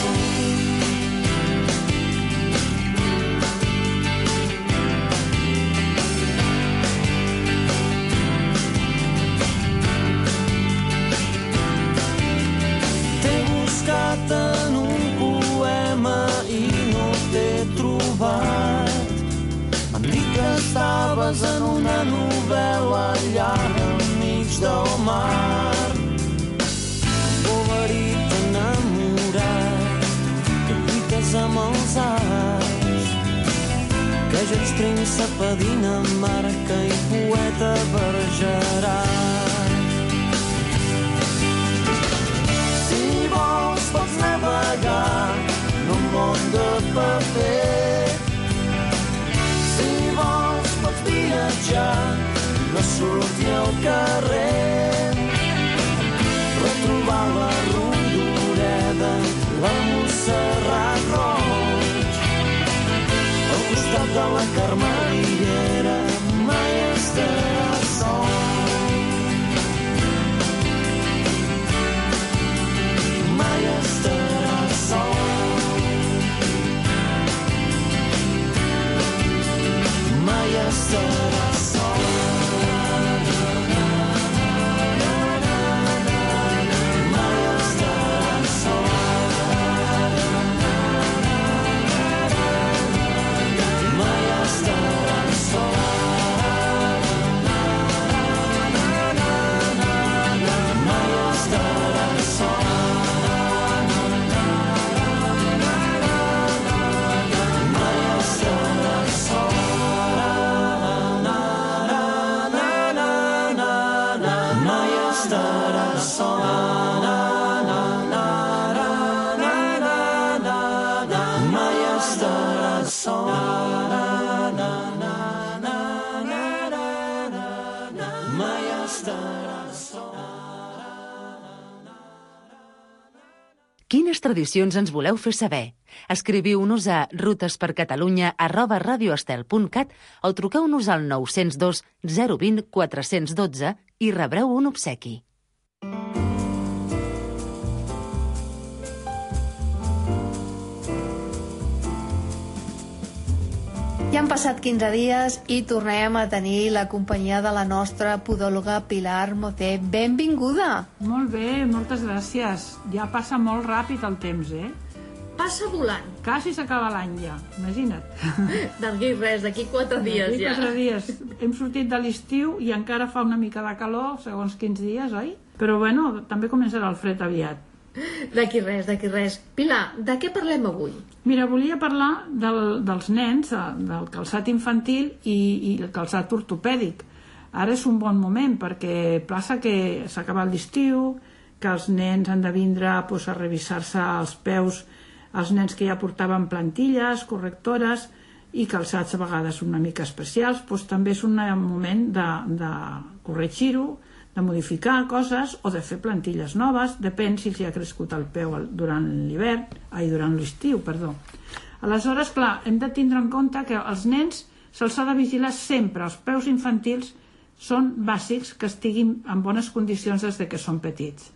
En un poema i no t'he trobat. Em dic que estaves en una novel·la allà enmig del mar. Boverit enamorat, que lluites amb els arts, que ja ets príncep a Dinamarca i poeta bergerat. Pots navegar en un món de paper, si vols pots viatjar, no sortir al carrer, retrobar la Rodoreda, la Montserrat Roig, al costat de la Carmelillera, mai estarà sol. Mai estarà sol. Mai estarà sol. Mai estarà sol. Mai estarà sol. Mai estarà sol. Quines tradicions ens voleu fer saber? Escriviu-nos a rutespercatalunya arroba radioestel punt cat o truqueu-nos al nou zero dos zero dos zero quatre un dos i rebreu un obsequi. Ja han passat quinze dies i tornem a tenir la companyia de la nostra podòloga Pilar Mocé. Benvinguda! Molt bé, moltes gràcies. Ja passa molt ràpid el temps, eh? Passa volant. Quasi s'acaba l'any ja, imagina't. D'aquí res, d'aquí quatre dies d'aquí ja. quatre dies. Hem sortit de l'estiu i encara fa una mica de calor, segons quins dies, oi? Però bueno, també començarà el fred aviat. D'aquí res, d'aquí res. Pilar, de què parlem avui? Mira, volia parlar del, dels nens, del calçat infantil i, i el calçat ortopèdic. Ara és un bon moment perquè passa que s'ha acabat l'estiu, que els nens han de vindre pues, a revisar-se els peus, els nens que ja portaven plantilles, correctores i calçats a vegades una mica especials, pues, també és un moment de, de corregir-ho, de modificar coses o de fer plantilles noves, depèn si els ha crescut el peu durant l'hivern, ai, durant l'estiu, perdó. Aleshores, clar, hem de tindre en compte que els nens se'ls ha de vigilar sempre. Els peus infantils són bàsics que estiguin en bones condicions des que són petits.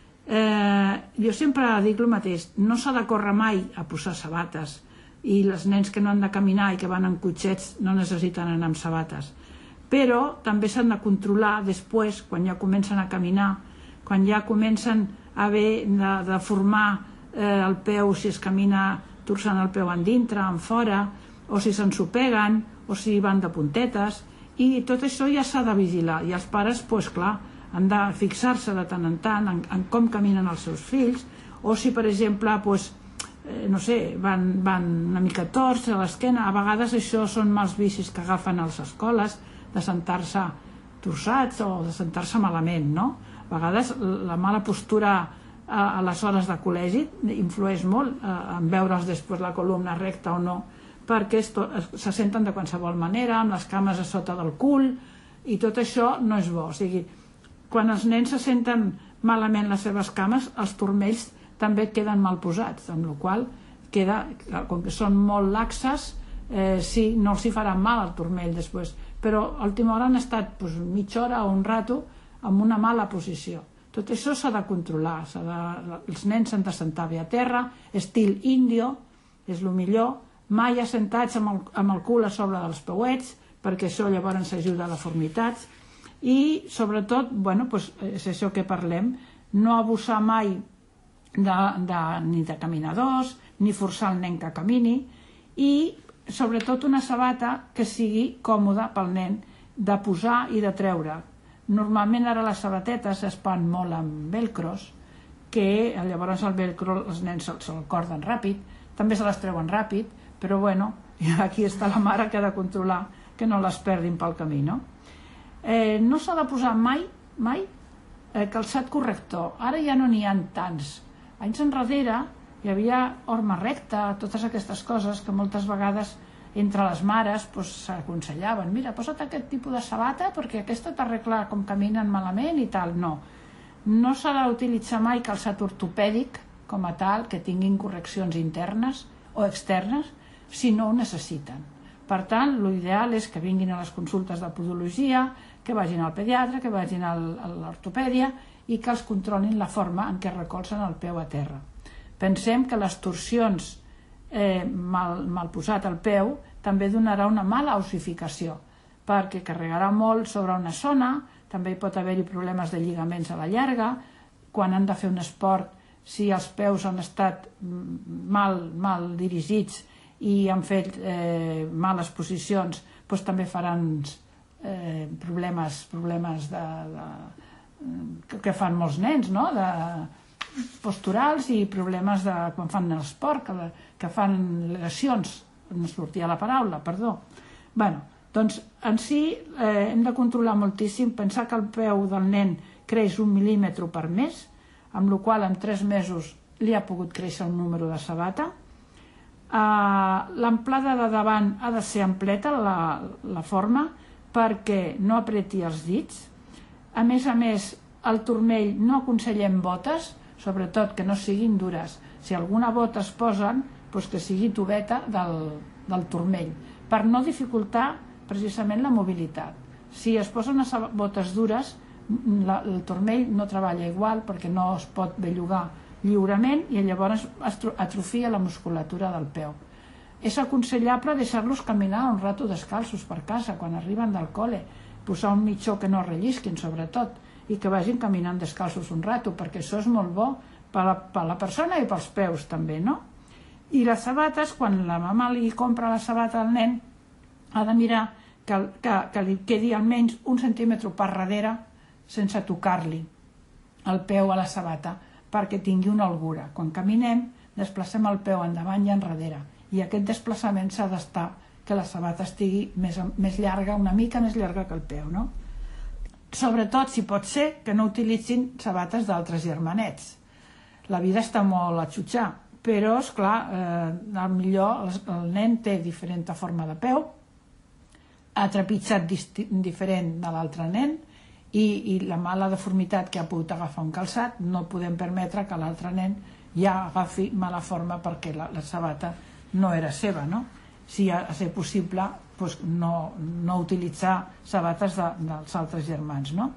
Eh, jo sempre dic el mateix, no s'ha de córrer mai a posar sabates, i els nens que no han de caminar i que van en cotxets no necessiten anar amb sabates, però també s'han de controlar després, quan ja comencen a caminar, quan ja comencen a haver de, de formar eh, el peu, si es camina torçant el peu en dintre, en fora, o si s'ensopeguen, o si van de puntetes, i tot això ja s'ha de vigilar, i els pares, doncs clar, han de fixar-se de tant en tant en, en com caminen els seus fills, o si, per exemple, doncs, eh, no sé, van, van una mica torts a l'esquena. A vegades això són mals vicis que agafen a les escoles, de sentar-se torçats o de sentar-se malament, no? A vegades la mala postura a, a les hores de col·legi influeix molt eh, en veure'ls després la columna recta o no, perquè es, se senten de qualsevol manera, amb les cames a sota del cul, i tot això no és bo. O sigui, quan els nens se senten malament les seves cames, els turmells també queden mal posats, amb la qual queda, com que són molt laxes, eh, sí, no els hi faran mal al turmell després, però a última hora han estat doncs, mitja hora o un rato en una mala posició. Tot això s'ha de controlar, s'ha de, els nens s'han de sentar bé a terra, estil índio, és el millor, mai assentats amb el, amb el cul a sobre dels peuets, perquè això llavors ajuda a deformitats, i sobretot, bueno, doncs és això que parlem, no abusar mai de, de, ni de caminadors, ni forçar el nen que camini, i sobretot una sabata que sigui còmoda pel nen de posar i de treure. Normalment ara les sabatetes es fan molt amb velcros, que llavors el velcro els nens se'l corden ràpid, també se les treuen ràpid, però bueno, aquí està la mare que ha de controlar que no les perdin pel camí, no? Eh, no s'ha de posar mai, mai, eh, calçat corrector. Ara ja no n'hi ha tants. Anys enrere hi havia horma recta, totes aquestes coses que moltes vegades entre les mares s'aconsellaven. Mira, posa't aquest tipus de sabata perquè aquesta t'arregla com caminen malament i tal. No, no s'ha d'utilitzar mai calçat ortopèdic com a tal, que tinguin correccions internes o externes, si no ho necessiten. Per tant, l'ideal és que vinguin a les consultes de podologia, que vagin al pediatre, que vagin a l'ortopèdia i que els controlin la forma en què recolzen el peu a terra. Pensem que les torsions eh, mal, mal posat al peu també donarà una mala ossificació, perquè carregarà molt sobre una zona, també hi pot haver-hi problemes de lligaments a la llarga, quan han de fer un esport, si els peus han estat mal, mal dirigits i han fet eh, males posicions, doncs també faran eh, problemes, problemes de, de, que fan molts nens, no? De, posturals i problemes de, quan fan l'esport, que, que fan lesions, no sortia la paraula, perdó. Bueno, doncs en si eh, hem de controlar moltíssim, pensar que el peu del nen creix un mil·límetre per mes, amb la qual en tres mesos li ha pogut créixer un número de sabata. Uh, l'amplada de davant ha de ser ampleta, la, la forma, perquè no apreti els dits. A més a més, al turmell no aconsellem botes, sobretot que no siguin dures. Si alguna bota es posen, doncs que sigui tubeta del, del turmell, per no dificultar precisament la mobilitat. Si es posen botes dures, la, el turmell no treballa igual perquè no es pot bellugar lliurement i llavors atrofia la musculatura del peu. És aconsellable deixar-los caminar un rato descalços per casa quan arriben del col·le, posar un mitjó que no rellisquin sobretot i que vagin caminant descalços un rato, perquè això és molt bo per la, per la persona i pels peus també, no? I les sabates, quan la mama li compra la sabata al nen, ha de mirar que, que, que li quedi almenys un centímetre per darrere sense tocar-li el peu a la sabata, perquè tingui una holgura. Quan caminem, desplacem el peu endavant i enrere, i aquest desplaçament s'ha d'estar que la sabata estigui més, més llarga, una mica més llarga que el peu, no? Sobretot, si pot ser, que no utilitzin sabates d'altres germanets. La vida està molt a xutxar, però, esclar, eh, millor el, el nen té diferent forma de peu, ha trepitjat diferent de l'altre nen, i, i la mala deformitat que ha pogut agafar un calçat, no podem permetre que l'altre nen ja agafi mala forma perquè la, la sabata no era seva, no? Si ha de ser possible, doncs no, no utilitzar sabates de, dels altres germans, no?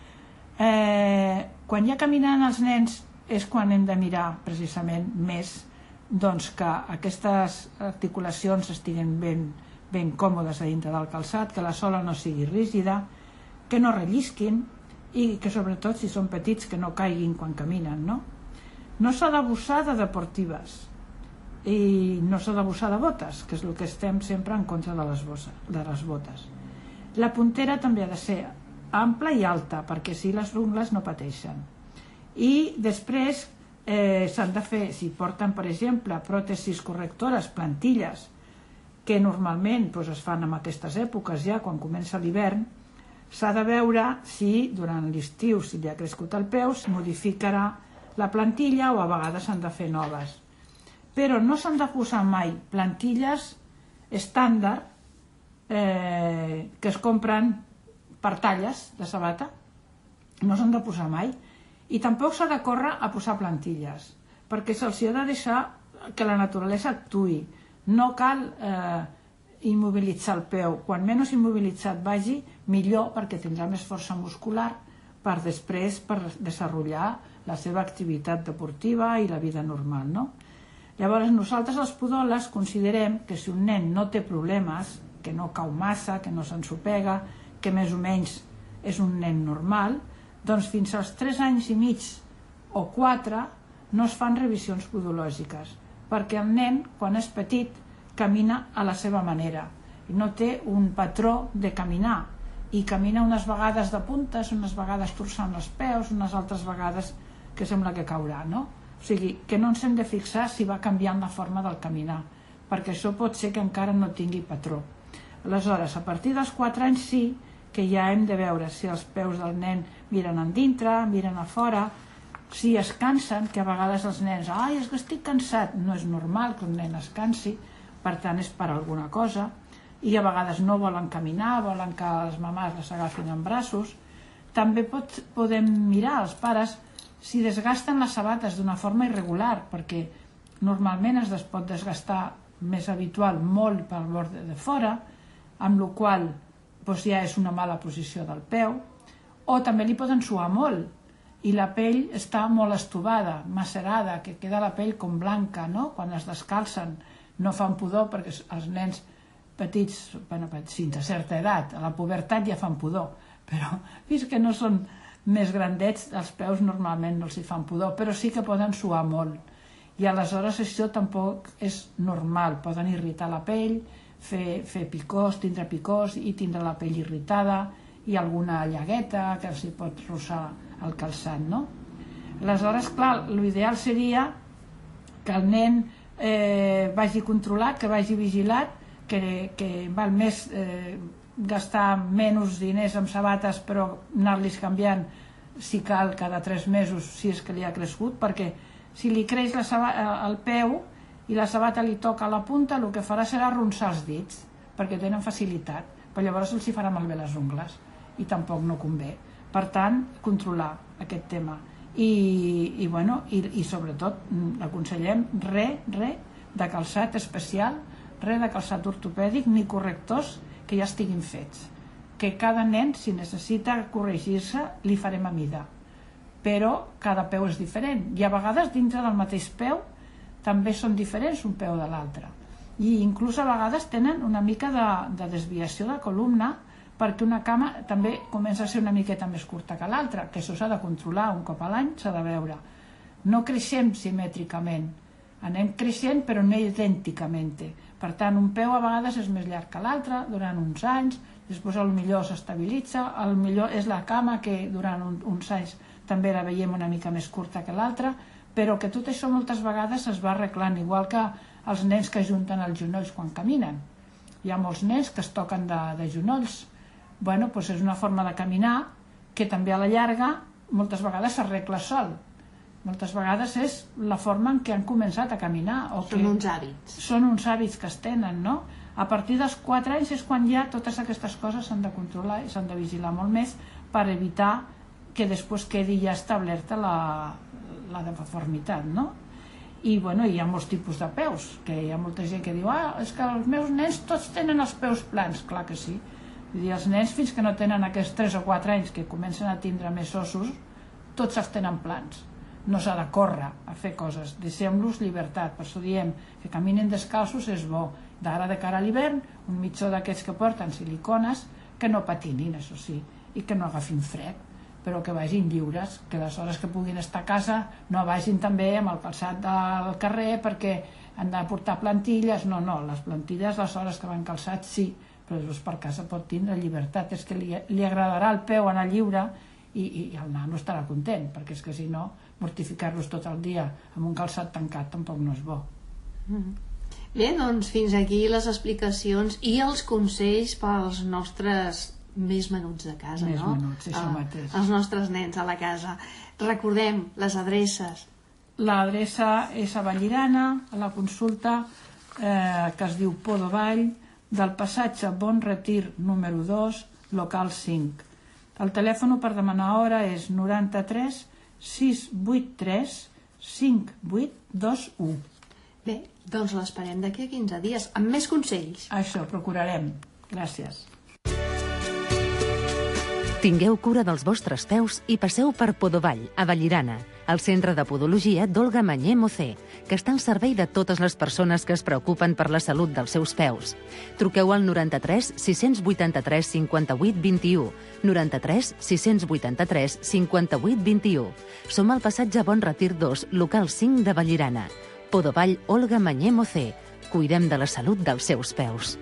Eh, quan ja caminen els nens és quan hem de mirar precisament més doncs, que aquestes articulacions estiguin ben, ben còmodes a dintre del calçat, que la sola no sigui rígida, que no rellisquin i que sobretot si són petits que no caiguin quan caminen, no? No s'ha d'abusar de deportives i no s'ha d'abusar de botes, que és el que estem sempre en contra de les, bossa, de les botes. La puntera també ha de ser ampla i alta perquè si les ungles no pateixen. I després eh, s'han de fer, si porten per exemple pròtesis correctores, plantilles, que normalment doncs, es fan en aquestes èpoques ja quan comença l'hivern, s'ha de veure si durant l'estiu, si li ha crescut el peu, es modificarà la plantilla o a vegades s'han de fer noves. Però no s'han de posar mai plantilles estàndard eh, que es compren per talles de sabata, no s'han de posar mai. I tampoc s'ha de córrer a posar plantilles, perquè se'ls ha de deixar que la naturalesa actuï. No cal eh, immobilitzar el peu. Quan menys immobilitzat vagi, millor, perquè tindrà més força muscular per després per desenvolupar la seva activitat deportiva i la vida normal, no? Llavors, nosaltres els podòlegs considerem que si un nen no té problemes, que no cau massa, que no s'ensopega, que més o menys és un nen normal, doncs fins als tres anys i mig o quatre no es fan revisions podològiques, perquè el nen, quan és petit, camina a la seva manera i no té un patró de caminar i camina unes vegades de puntes, unes vegades torçant els peus, unes altres vegades que sembla que caurà, no? O sigui, que no ens hem de fixar si va canviant la forma del caminar, perquè això pot ser que encara no tingui patró. Aleshores, a partir dels quatre anys sí que ja hem de veure si els peus del nen miren endintre, miren a fora, si es cansen, que a vegades els nens, ai, és que estic cansat, no és normal que un nen es cansi, per tant és per alguna cosa, i a vegades no volen caminar, volen que les mamàs les agafin en braços. També pot, podem mirar els pares si desgasten les sabates d'una forma irregular, perquè normalment es pot desgastar més habitual molt pel bord de fora, amb la qual doncs, ja és una mala posició del peu, o també li poden suar molt i la pell està molt estovada, macerada, que queda la pell com blanca, no? Quan es descalcen no fan pudor, perquè els nens petits, bueno, fins a certa edat, a la pubertat ja fan pudor, però fins que no són més grandets, els peus normalment no els hi fan pudor, però sí que poden suar molt. I aleshores això tampoc és normal, poden irritar la pell, fer, fer picors, tindre picors i tindre la pell irritada i alguna llagueta que els hi pot rossar el calçat, no? Aleshores, clar, l'ideal seria que el nen eh, vagi controlat, que vagi vigilat, que, que val més eh, gastar menys diners en sabates però anar-los canviant si cal cada tres mesos si és que li ha crescut, perquè si li creix la sabata, el peu i la sabata li toca a la punta, el que farà serà arronsar els dits perquè tenen facilitat, però llavors els hi farà malbé les ungles i tampoc no convé. Per tant, controlar aquest tema i, i, bueno, i, i sobretot aconsellem res, res de calçat especial, res de calçat ortopèdic ni correctors que ja estiguin fets, que cada nen, si necessita corregir-se, li farem a mida, però cada peu és diferent i a vegades dintre del mateix peu també són diferents un peu de l'altre i inclús a vegades tenen una mica de, de desviació de columna perquè una cama també comença a ser una miqueta més curta que l'altra, que això s'ha de controlar un cop a l'any, s'ha de veure. No creixem simètricament, anem creixent però no idènticament. Per tant, un peu a vegades és més llarg que l'altre durant uns anys, després potser s'estabilitza, potser és la cama que durant un, uns anys també la veiem una mica més curta que l'altra, però que tot això moltes vegades es va arreglant, igual que els nens que ajunten els genolls quan caminen. Hi ha molts nens que es toquen de, de genolls. Bueno, doncs és una forma de caminar que també a la llarga moltes vegades s'arregla sol. Moltes vegades és la forma en què han començat a caminar. O són que uns hàbits. Són uns hàbits que es tenen, no? A partir dels quatre anys és quan ja totes aquestes coses s'han de controlar i s'han de vigilar molt més per evitar que després quedi ja establerta la, la deformitat, no? I bueno, hi ha molts tipus de peus, que hi ha molta gent que diu ah, és que els meus nens tots tenen els peus plans. Clar que sí. Vull dir, els nens fins que no tenen aquests tres o quatre anys que comencen a tindre més ossos, tots els tenen plans. No s'ha de córrer a fer coses, deixem-los llibertat, per això diem que caminen descalços és bo. D'ara de cara a l'hivern, un mitjó d'aquests que porten silicones, que no patinin, això sí, i que no agafin fred, però que vagin lliures, que les hores que puguin estar a casa no vagin també amb el calçat del carrer perquè han de portar plantilles. No, no, les plantilles, les hores que van calçats, sí, però després per casa pot tindre llibertat. És que li, li agradarà el peu anar lliure i, i el nano estarà content, perquè és que si no, mortificar-los tot el dia amb un calçat tancat tampoc no és bo. Mm-hmm. Bé, doncs fins aquí les explicacions i els consells pels nostres més menuts de casa, més no? Més menuts, això mateix. Els nostres nens a la casa. Recordem les adreces. L'adreça és a Vallirana, a la consulta eh, que es diu Podovall, del passatge Bon Retir número dos, local cinc. El telèfon per demanar hora és noranta-tres sis vuit tres cinc vuit dos u. Bé, doncs l'esperem d'aquí a quinze dies, amb més consells. Això, procurarem. Gràcies. Tingueu cura dels vostres peus i passeu per Podovall, a Vallirana, el centre de podologia d'Olga Mañé Mocé, que està al servei de totes les persones que es preocupen per la salut dels seus peus. Truqueu al noranta-tres sis vuitanta-tres cinquanta-vuit vint-i-u, noranta-tres sis vuitanta-tres cinquanta-vuit vint-i-u. Som al passatge Bon Retir dos, local cinc de Vallirana. Podovall Olga Mañé Mocé. Cuidem de la salut dels seus peus.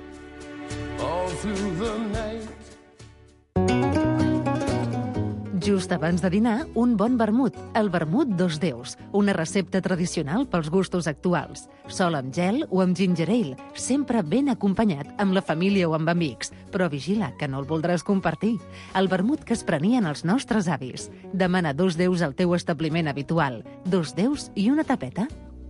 Just abans de dinar, un bon vermut, el vermut dos déus, una recepta tradicional pels gustos actuals. Sol amb gel o amb ginger ale, sempre ben acompanyat amb la família o amb amics. Però vigila, que no el voldràs compartir. El vermut que es prenien els nostres avis. Demana dos déus al teu establiment habitual. Dos déus i una tapeta.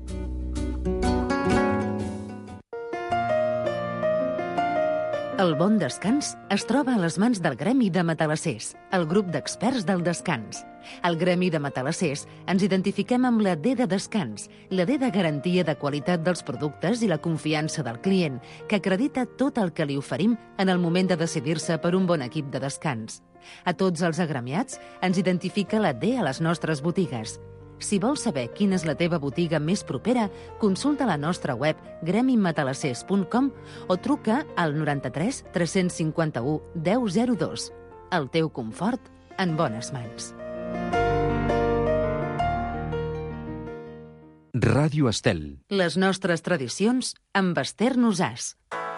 El bon descans es troba a les mans del Gremi de Matalassers, el grup d'experts del descans. Al Gremi de Matalassers ens identifiquem amb la D de descans, la D de garantia de qualitat dels productes i la confiança del client, que acredita tot el que li oferim en el moment de decidir-se per un bon equip de descans. A tots els agremiats ens identifica la D a les nostres botigues. Si vols saber quina és la teva botiga més propera, consulta la nostra web gremi matalassers punt com o truca al noranta-tres tres cinquanta-u deu zero dos. El teu confort en bones mans. Ràdio Estel. Les nostres tradicions amb Esther Nosàs.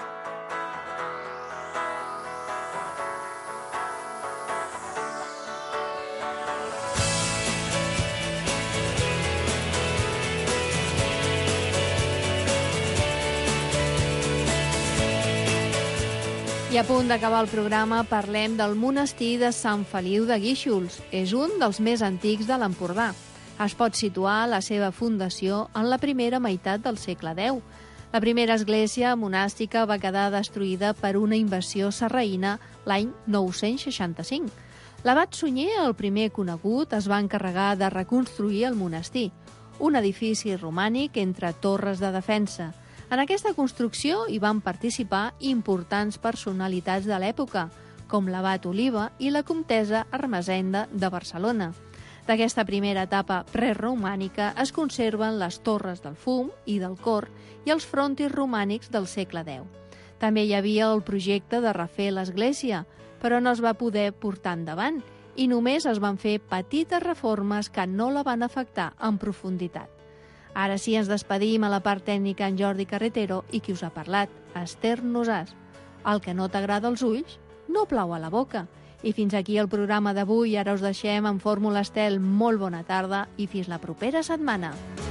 I a punt d'acabar el programa parlem del monestir de Sant Feliu de Guíxols. És un dels més antics de l'Empordà. Es pot situar la seva fundació en la primera meitat del segle deu. La primera església monàstica va quedar destruïda per una invasió sarraïna l'any nou-cents seixanta-cinc. L'abat Sunyer, el primer conegut, es va encarregar de reconstruir el monestir, un edifici romànic entre torres de defensa. En aquesta construcció hi van participar importants personalitats de l'època, com l'abat Oliva i la comtessa Ermessenda de Barcelona. D'aquesta primera etapa preromànica es conserven les torres del Fum i del Cor i els frontis romànics del segle deu. També hi havia el projecte de refer l'església, però no es va poder portar endavant i només es van fer petites reformes que no la van afectar en profunditat. Ara sí ens despedim a la part tècnica en Jordi Carretero i qui us ha parlat, Esther Nosàs. El que no t'agrada als ulls, no plau a la boca. I fins aquí el programa d'avui. Ara us deixem en Fórmula Estel. Molt bona tarda i fins la propera setmana.